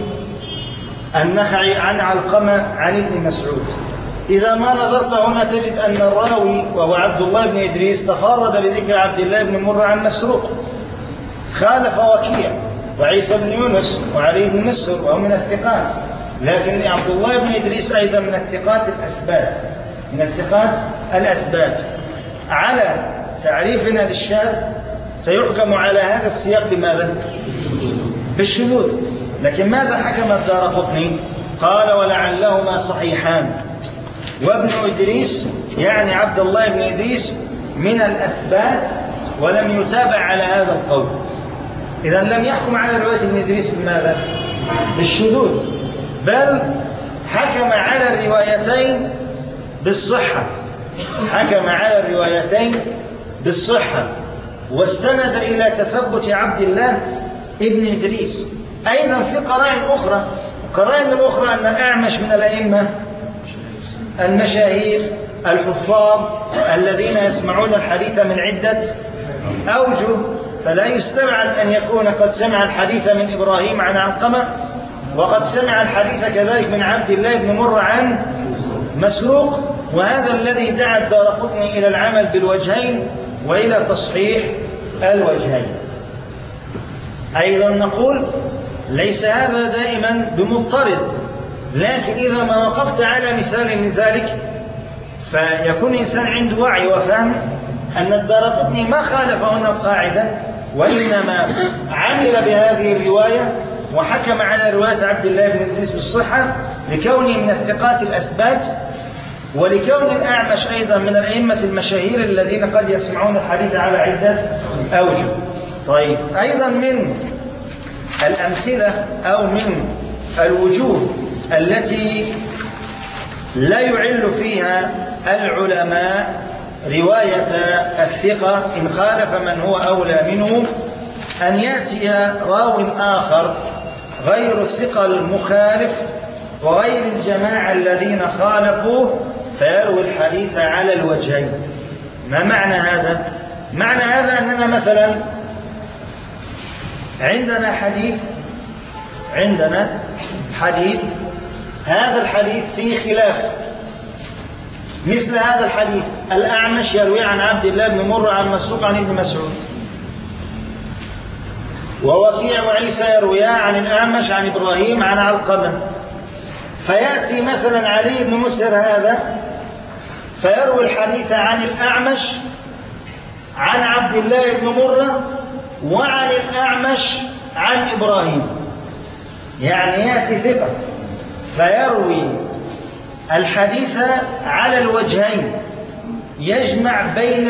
النخعي عن علقمة عن ابن مسعود؟ إذا ما نظرت هنا تجد أن الراوي وهو عبد الله بن إدريس تفرد بذكر عبد الله بن مرة عن مسروق، خالف وكيع وعيسى بن يونس وعلي بن مسهر وهو من الثقات، لكن عبد الله بن إدريس أيضا من الثقات الأثبات، من الثقات الأثبات. على تعريفنا للشاذ سيحكم على هذا السياق بماذا؟ بالشذوذ. لكن ماذا حكم الدارقطني؟ قال ولعلهما صحيحان، وابن إدريس يعني عبد الله بن إدريس من الأثبات ولم يتابع على هذا القول. إذن لم يحكم على رواية ابن إدريس بماذا؟ بالشذوذ، بل حكم على الروايتين بالصحة، حكم على الروايتين بالصحة، واستند إلى تثبت عبد الله ابن إدريس. أيضا في قرائن أخرى، القرائن الأخرى أن الأعمش من الأئمة المشاهير الحفاظ الذين يسمعون الحديث من عدة أوجه، فلا يستبعد أن يكون قد سمع الحديث من إبراهيم عن علقمة، وقد سمع الحديث كذلك من عبد الله بن مرة عن مسروق. وهذا الذي دعا الدارقطني إلى العمل بالوجهين وإلى تصحيح الوجهين. أيضا نقول ليس هذا دائما بمضطرد، لكن إذا ما وقفت على مثال من ذلك فيكون الإنسان عنده وعي وفهم أن الدارقطني ما خالف هنا القاعدة، وإنما عمل بهذه الرواية وحكم على رواية عبد الله بن إدريس بالصحة لكونه من الثقات الأثبات، ولكون الأعمش أيضا من الأئمة المشاهير الذين قد يسمعون الحديث على عدة أوجه. طيب، أيضا من الأمثلة أو من الوجوه التي لا يعل فيها العلماء رواية الثقة إن خالف من هو أولى منه، أن يأتي راو آخر غير الثقة المخالف وغير الجماعة الذين خالفوه فيروي الحديث على الوجهين. ما معنى هذا؟ معنى هذا أننا مثلا عندنا حديث هذا الحديث فيه خلاف، مثل هذا الحديث الأعمش يروي عن عبد الله بن مرة عن مسروق عن ابن مسعود، ووكيع وعيسى يرويا عن الأعمش عن إبراهيم عن علقمة، فيأتي مثلا علي بن مسهر هذا فيروي الحديث عن الأعمش عن عبد الله بن مرة وعن الأعمش عن إبراهيم. يعني يأتي ثقة فيروي الحديث على الوجهين، يجمع بين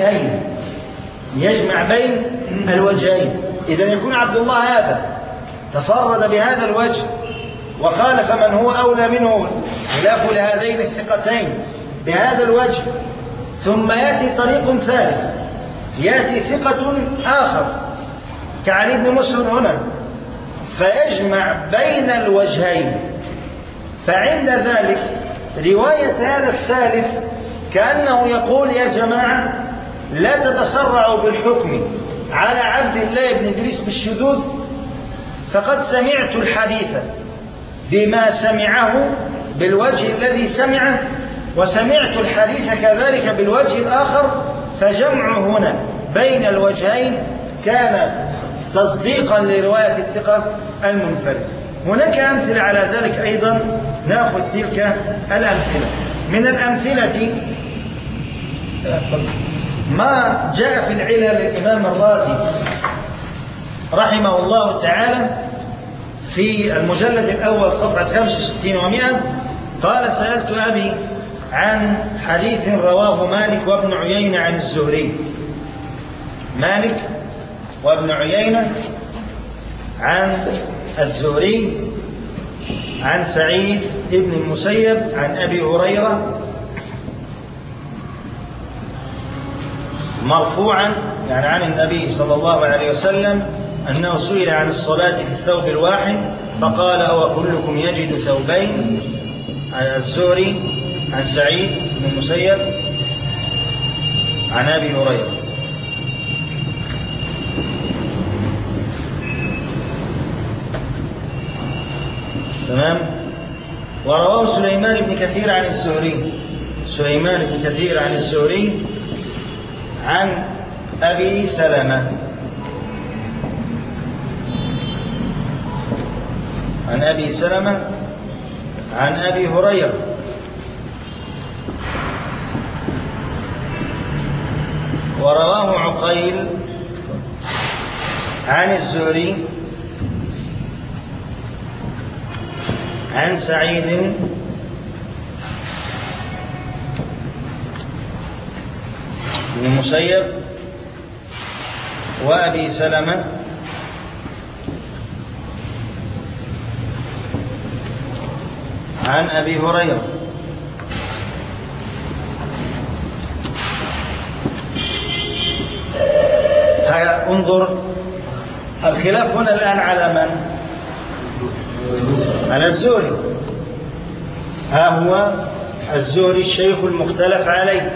الوجهين. إذن يكون عبد الله هذا تفرد بهذا الوجه وخالف من هو أولى منه خلاف لهذين الثقتين بهذا الوجه، ثم يأتي طريق ثالث، يأتي ثقة آخر كعلي بن مسهر هنا فيجمع بين الوجهين. فعند ذلك رواية هذا الثالث كأنه يقول يا جماعة لا تتسرعوا بالحكم على عبد الله بن إدريس بالشذوذ، فقد سمعت الحديث بما سمعه بالوجه الذي سمعه، وسمعت الحديث كذلك بالوجه الآخر، فجمع هنا بين الوجهين كان تصديقا لرواية الثقة المنفرد. هناك أمثلة على ذلك أيضا، نأخذ تلك الأمثلة. من الأمثلة ما جاء في العلل للإمام الرازي رحمه الله تعالى في المجلد الأول صفحة 65 و100، قال سألت أبي عن حديث رواه مالك وابن عيينة عن الزهري. مالك وابن عيينة عن الزهري عن سعيد بن المسيب عن أبي هريرة مرفوعا، يعني عن النبي صلى الله عليه وسلم أنه سئل عن الصلاة في الثوب الواحد فقال أو كلكم يجد ثوبين. الزهري عن سعيد بن المسيب عن أبي هريرة. تمام. ورواه سليمان بن كثير عن الزهري، سليمان بن كثير عن الزهري عن أبي سلمة عن أبي سلمة عن أبي هريرة. ورواه عقيل عن الزهري عن سعيد بن المسيب وأبي سلمة عن أبي هريرة. انظر الخلاف هنا الآن على من؟ على الزهري. ها هو الزهري الشيخ المختلف عليه،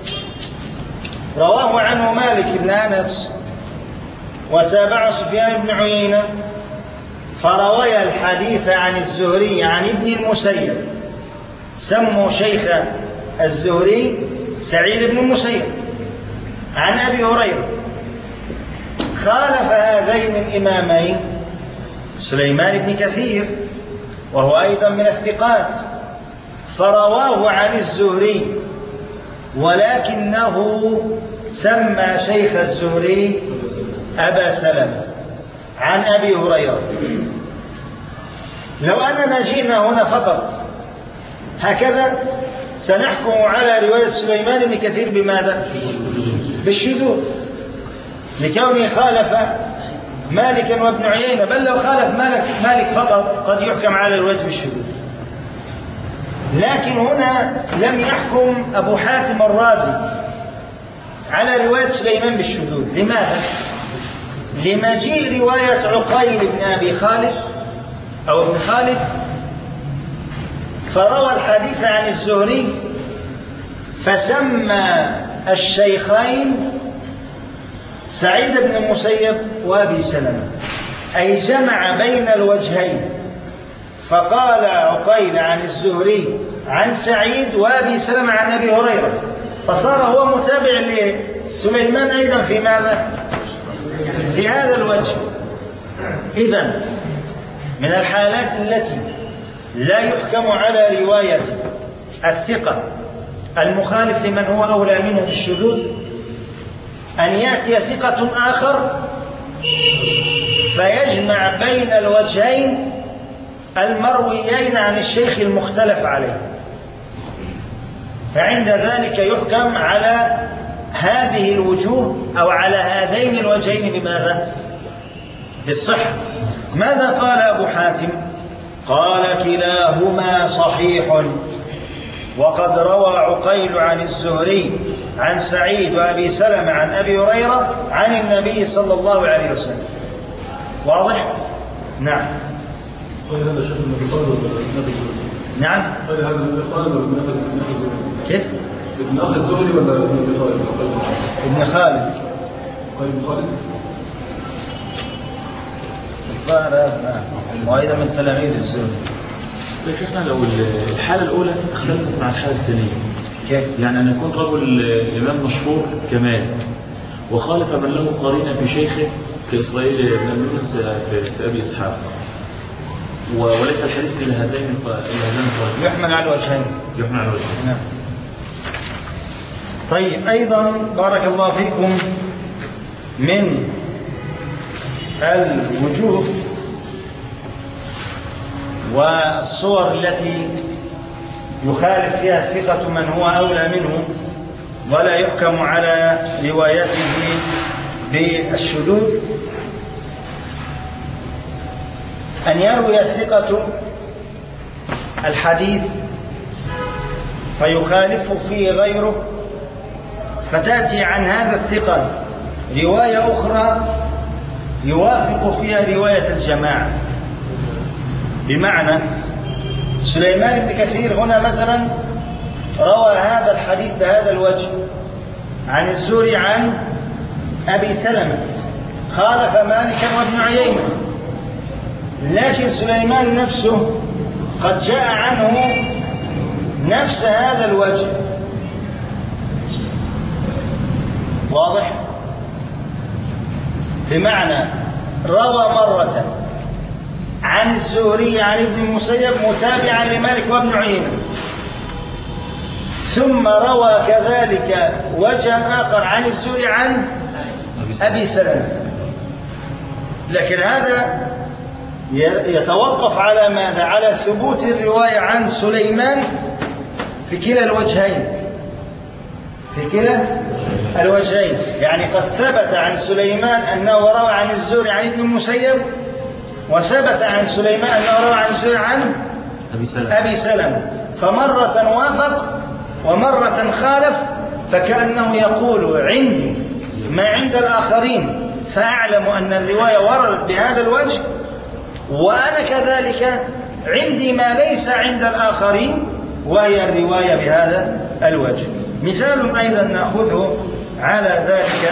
رواه عنه مالك بن أنس وتابعه سفيان بن عيينة، فروي الحديث عن الزهري عن ابن المسيب، سموا شيخ الزهري سعيد بن المسيب عن أبي هريرة. خالف هذين الإمامين سليمان بن كثير وهو أيضا من الثقات، فرواه عن الزهري ولكنه سمى شيخ الزهري أبا سلمة عن أبي هريرة. لو أننا جئنا هنا فقط هكذا سنحكم على رواية سليمان بن كثير بماذا؟ بالشذوذ، لكونه خالف مالكا وابن عيينة، بل لو خالف مالك فقط قد يحكم على الوجه بالشذوذ. لكن هنا لم يحكم أبو حاتم الرازي على رواية سليمان بالشذوذ. لماذا؟ لمجيء رواية عقيل بن أبي خالد أو ابن خالد، فروى الحديث عن الزهري فسمى الشيخين سعيد بن المسيب وأبي سلمة، أي جمع بين الوجهين، فقال عقيل عن الزهري عن سعيد وأبي سلمة عن أبي هريرة، فصار هو متابع لسليمان أيضا في ماذا؟ في هذا الوجه. إذن من الحالات التي لا يحكم على رواية الثقة المخالف لمن هو أولى منه بالشذوذ أن يأتي ثقة آخر فيجمع بين الوجهين المرويين عن الشيخ المختلف عليه، فعند ذلك يحكم على هذه الوجوه أو على هذين الوجهين بماذا؟ بالصحة. ماذا قال أبو حاتم؟ قال كلاهما صحيح، وقد روى عقيل عن الزهري عن سعيد وأبي سلمة عن أبي هريرة عن النبي صلى الله عليه وسلم. واضح؟ نعم. قال هذا شيخ ابن خالد ولا ابن أخي الزهري؟ نعم. قال هذا ابن خالد ولا ابن أخي الزهري؟ كيف؟ ابن أخي الزهري ولا ابن خالد؟ ابن خالد. قال ابن خالد؟ وأيضا من تلاميذ الزهري. طيب شيخنا، لو الحالة الأولى اختلفت مع الحالة الثانية، كيف؟ يعني أن يكون رجل إمام مشهور كمالك وخالف من له قرينة في شيخه كإسرائيل بن يونس في أبي إسحاق، وليس الحديث إلى هذين الطريقين، يحمل على الوجهين. يحمل على الوجهين. نعم. طيب، أيضا بارك الله فيكم من الوجوه والصور التي يخالف فيها الثقة من هو أولى منه ولا يحكم على روايته بالشذوذ، أن يروي الثقة الحديث فيخالف فيه غيره، فتأتي عن هذا الثقة رواية أخرى يوافق فيها رواية الجماعة. بمعنى سليمان بن كثير هنا مثلا روى هذا الحديث بهذا الوجه عن الزهري عن أبي سلمة، خالف مالكا وابن عيينة، لكن سليمان نفسه قد جاء عنه نفس هذا الوجه. واضح؟ بمعنى روى مرة عن الزهري عن ابن المسيب متابعا لمالك وابن عيينة، ثم روى كذلك وجه آخر عن الزهري عن أبي سلمة، لكن هذا يتوقف على ماذا؟ على ثبوت الرواية عن سليمان في كلا الوجهين، في كلا الوجهين، يعني قد ثبت عن سليمان أنه روى عن الزهري عن ابن المسيب، وثبت عن سليمان أنه روى عن الزهري عن أبي سلمة، فمرة وافق ومرة خالف، فكأنه يقول عندي ما عند الآخرين فأعلم أن الرواية وردت بهذا الوجه، وأنا كذلك عندي ما ليس عند الآخرين وهي الرواية بهذا الوجه. مثال أيضا نأخذه على ذلك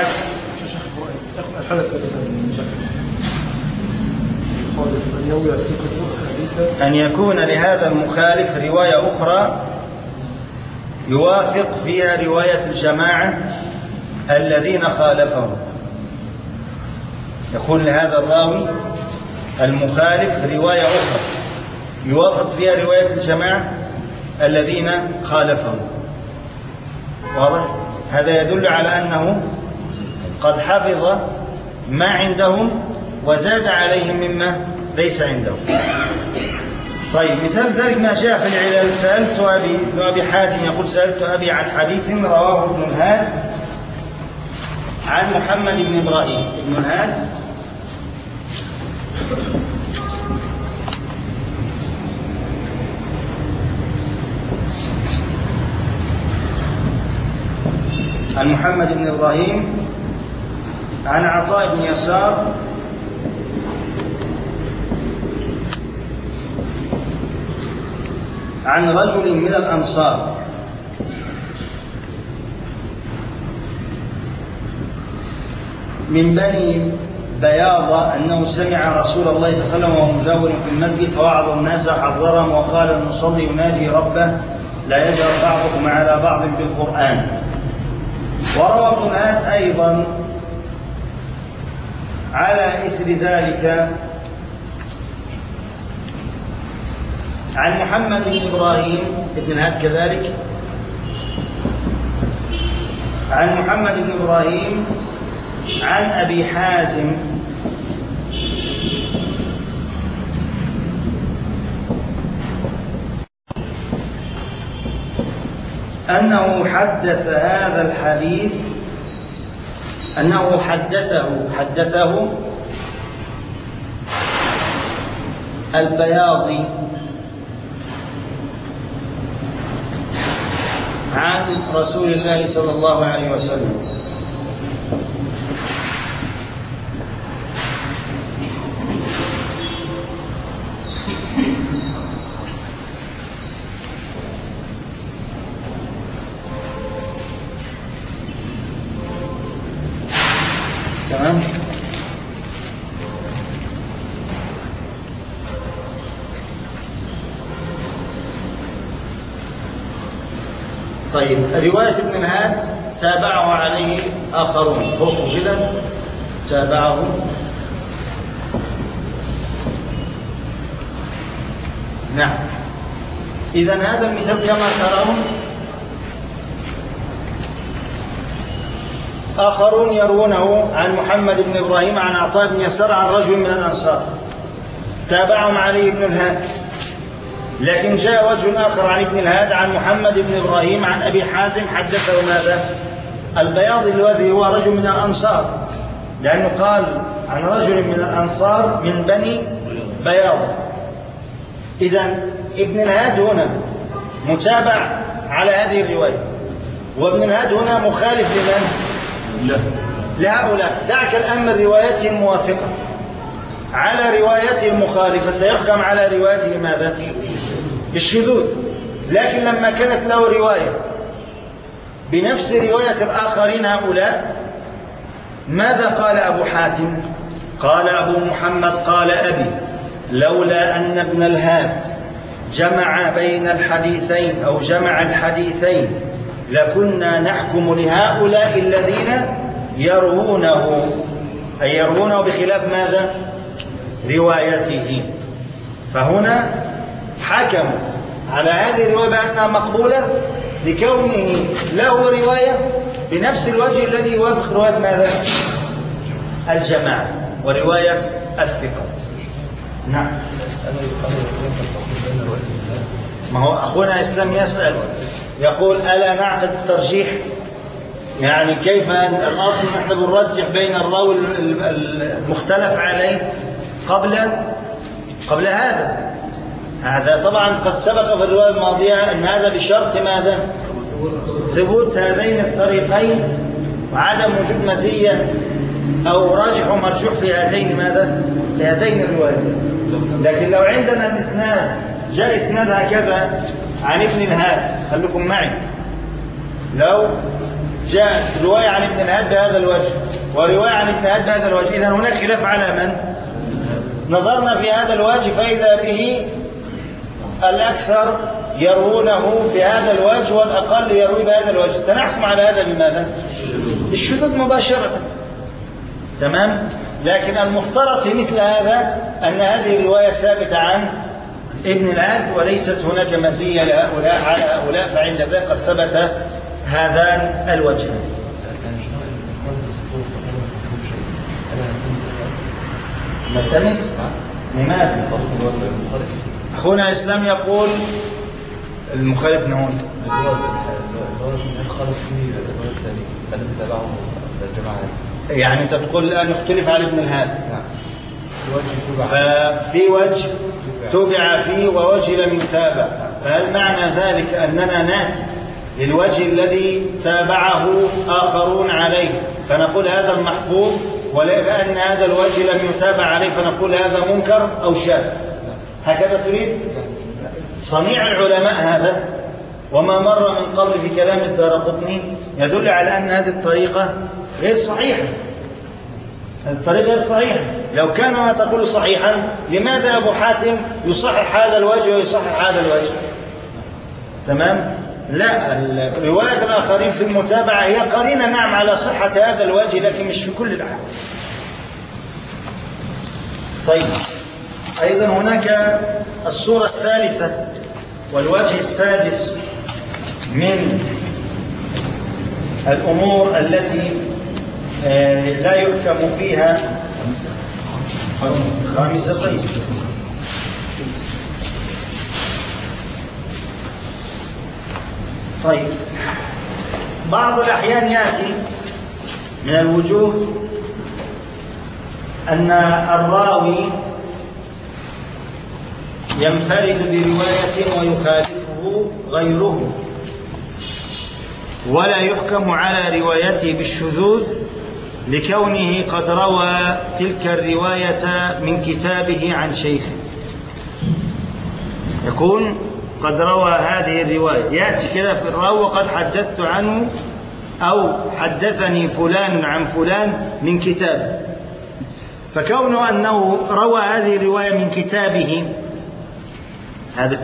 أن يكون لهذا المخالف رواية أخرى يوافق فيها رواية الجماعة الذين خالفهم، يكون لهذا الراوي المخالف رواية أخرى يوافق فيها رواية الجماعة الذين خالفهم. واضح؟ هذا يدل على أنه قد حفظ ما عندهم وزاد عليهم مما ليس عندهم. طيب، مثال ذلك ما جاء في العلال. سألت أبي حاتم يقول سألت أبي عن حديث رواه ابن الهاد عن محمد بن إبراهيم. ابن الهاد عن محمد بن إبراهيم عن عطاء بن يسار عن رجل من الأنصار من بني بياضة أنه سمع رسول الله صلى الله عليه وسلم وهو مجاور في المسجد فوعظ الناس حذرهم وقال المصلي يناجي ربه لا يجهر بعضكم على بعض بالقرآن. وروى ابن الهاد أيضا على إثر ذلك عن محمد بن إبراهيم ابن الهاد كذلك عن محمد بن إبراهيم عن أبي حازم أنه حدث هذا الحديث، أنه حدثه البياضي عن رسول الله صلى الله عليه وسلم. تمام. طيب، رواية ابن الهاد تابعه عليه آخرون فوق كده، تابعه نعم. إذن هذا المثال كما ترون آخرون يروونه عن محمد بن إبراهيم عن عطاء بن يسار عن رجل من الأنصار، تابعهم عليه ابن الهاد. لكن جاء وجه آخر عن ابن الهاد عن محمد بن إبراهيم عن أبي حازم حدثه ماذا؟ البياضي الذي هو رجل من الأنصار، لأنه قال عن رجل من الأنصار من بني بياض. إذن ابن الهاد هنا متابع على هذه الرواية، وابن الهاد هنا مخالف لمن؟ لا، لهؤلاء. دعك الآن من روايته الموافقة على روايته المخالفة، سيحكم على روايته بماذا؟ بالشذوذ. لكن لما كانت له رواية بنفس رواية الآخرين هؤلاء، ماذا قال أبو حاتم؟ قال أبو محمد قال أبي لولا أن ابن الهاد جمع بين الحديثين أو جمع الحديثين لكنا نحكم لهؤلاء الذين يروونه، أي يروونه بخلاف ماذا؟ روايته. فهنا حكموا على هذه الرواية بأنها مقبولة لكونه له رواية بنفس الوجه الذي يوافق رواية ماذا؟ الجماعة ورواية الثقات. نعم. ما هو أخونا إسلام يسأل يقول ألا نعقد الترجيح؟ يعني كيف الأصل نحن بنرجح بين الراوي المختلف عليه قبل هذا طبعا قد سبق في الرواية الماضية أن هذا بشرط ماذا؟ ثبوت هذين الطريقين وعدم وجود مزية أو راجح ومرجوح في هاتين ماذا؟ في هاتين الروايتين. لكن لو عندنا الإسناد جاء إسناد هكذا عن ابن الهاد، خليكم معي، لو جاءت رواية عن ابن الهاد بهذا الوجه ورواية عن ابن الهاد بهذا الوجه، إذن هناك خلاف على من؟ نظرنا في هذا الوجه فإذا به الأكثر يروونه بهذا الوجه والأقل يروي بهذا الوجه، سنحكم على هذا بماذا؟ بالشذوذ مباشرة. تمام؟ لكن المفترض في مثل هذا أن هذه الرواية ثابتة عن ابن الهاد وليست هناك مزية لهؤلاء على هؤلاء، فعند ذلك قد ثبت هذان الوجهان. ملتمس؟ لماذا؟ أخونا إسلام يقول المخالف نهون خالف في الرواية الثانية التي تابعه الجماعة، يعني أنت تقول الآن يختلف على ابن الهاد. نعم. ففي وجه تبع فيه ووجه لم يتابع، فهل معنى ذلك أننا نأتي للوجه الذي تابعه آخرون عليه فنقول هذا المحفوظ، ولا أن هذا الوجه لم يتابع عليه فنقول هذا منكر أو شاذ؟ هكذا تريد؟ صنيع العلماء هذا، وما مر من قبل في كلام الدارقطني يدل على أن هذه الطريقة غير صحيحة. هذه الطريقة غير صحيحة. لو كان ما تقول صحيحا لماذا أبو حاتم يصحح هذا الوجه ويصحح هذا الوجه؟ تمام؟ لا، رواية الآخرين في المتابعة هي قرينة نعم على صحة هذا الوجه، لكن مش في كل الأحوال. طيب، أيضا هناك الصورة الثالثة والوجه السادس من الأمور التي لا يحكم فيها خامسة. طيب بعض الأحيان يأتي من الوجوه أن الراوي ينفرد برواية ويخالفه غيره، ولا يحكم على روايته بالشذوذ لكونه قد روى تلك الرواية من كتابه عن شيخه. يكون قد روى هذه الرواية، يأتي كذا في الراوي وقد حدثت عنه أو حدثني فلان عن فلان من كتابه، فكونه أنه روى هذه الرواية من كتابه، هذا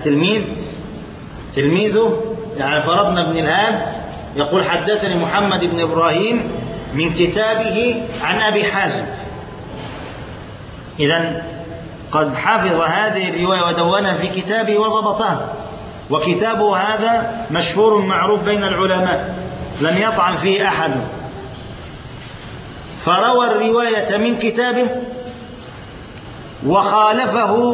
تلميذه يعني فرضنا ابن الهاد يقول حدثني محمد بن إبراهيم من كتابه عن أبي حازم، إذن قد حفظ هذه الرواية ودونها في كتابه وضبطها، وكتابه هذا مشهور معروف بين العلماء لم يطعن فيه أحد، فروى الرواية من كتابه وخالفه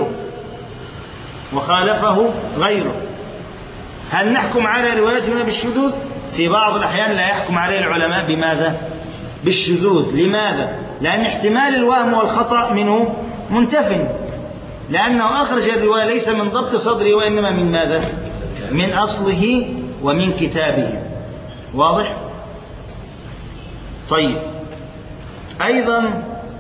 غيره، هل نحكم على روايتنا بالشذوذ؟ في بعض الأحيان لا يحكم عليه العلماء بماذا؟ بالشذوذ. لماذا؟ لأن احتمال الوهم والخطأ منه منتف، لأنه أخرج الرواية ليس من ضبط صدره وإنما من ماذا؟ من أصله ومن كتابه. واضح؟ طيب، أيضا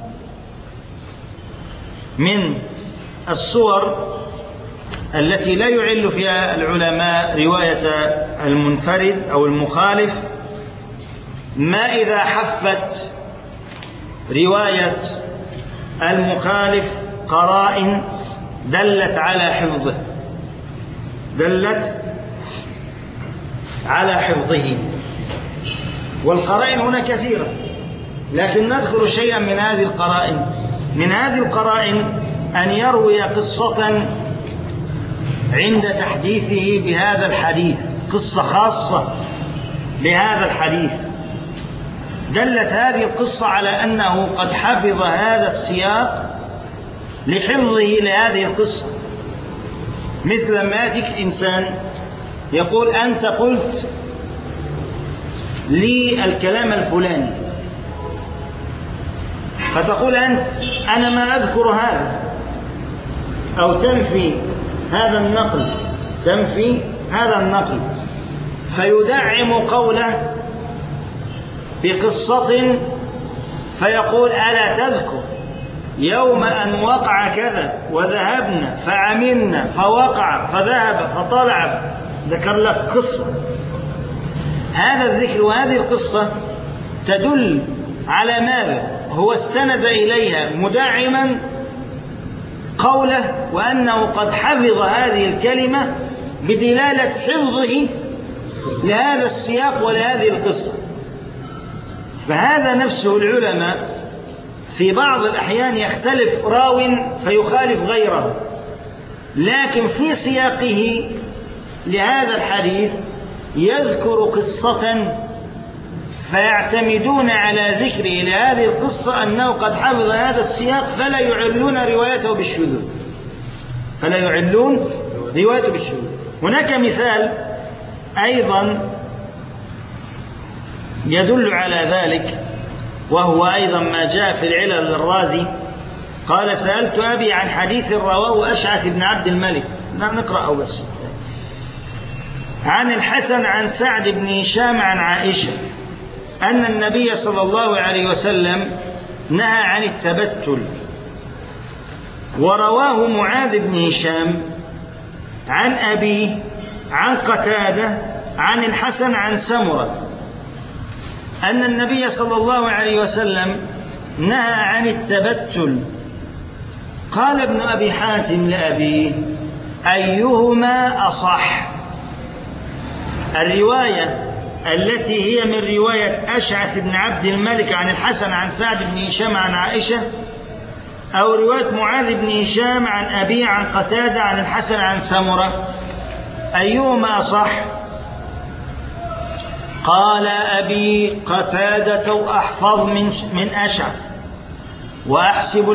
من الصور التي لا يعل فيها العلماء رواية المنفرد أو المخالف ما إذا حفت رواية المخالف قرائن دلت على حفظه، والقرائن هنا كثيرة، لكن نذكر شيئا من هذه القرائن. من هذه القرائن أن يروي قصة عند تحديثه بهذا الحديث، قصة خاصة بهذا الحديث، دلت هذه القصة على أنه قد حفظ هذا السياق لحفظه لهذه القصة. مثل لما يأتيك إنسان يقول أنت قلت لي الكلام الفلاني، فتقول أنت أنا ما أذكر هذا، أو تنفي هذا النقل، فيدعم قوله بقصة فيقول ألا تذكر يوم أن وقع كذا وذهبنا فعملنا فوقع فذهب فطلع، ذكر لك قصة. هذا الذكر وهذه القصة تدل على ماذا؟ هو استند إليها مدعما قوله وأنه قد حفظ هذه الكلمة بدلالة حفظه لهذا السياق ولهذه القصة. فهذا نفسه العلماء في بعض الأحيان يختلف راو فيخالف غيره، لكن في سياقه لهذا الحديث يذكر قصة فيعتمدون على ذكره لهذه القصة أنه قد حفظ هذا السياق، فلا يعلون روايته بالشذوذ. هناك مثال أيضا يدل على ذلك، وهو أيضا ما جاء في العلل للرازي، قال سألت أبي عن حديث رواه أشعث بن عبد الملك، نقرأه بس، عن الحسن عن سعد بن هشام عن عائشة أن النبي صلى الله عليه وسلم نهى عن التبتل، ورواه معاذ بن هشام عن أبيه عن قتادة عن الحسن عن سمرة أن النبي صلى الله عليه وسلم نهى عن التبتل. قال ابن أبي حاتم لأبيه أيهما أصح؟ الرواية التي هي من رواية أشعث بن عبد الملك عن الحسن عن سعد بن هشام عن عائشة، أو رواية معاذ بن هشام عن أبيه عن قتادة عن الحسن عن سمرة، أيهما أصح؟ قال أبي قتادة أحفظ من أشعث، وأحسب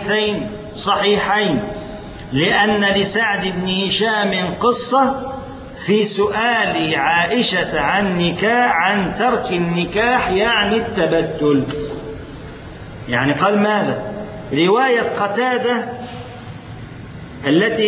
الحديثين صحيحين، لأن لسعد بن هشام قصة في سؤال عائشة عن ترك النكاح يعني التبتل. يعني قال ماذا؟ رواية قتادة التي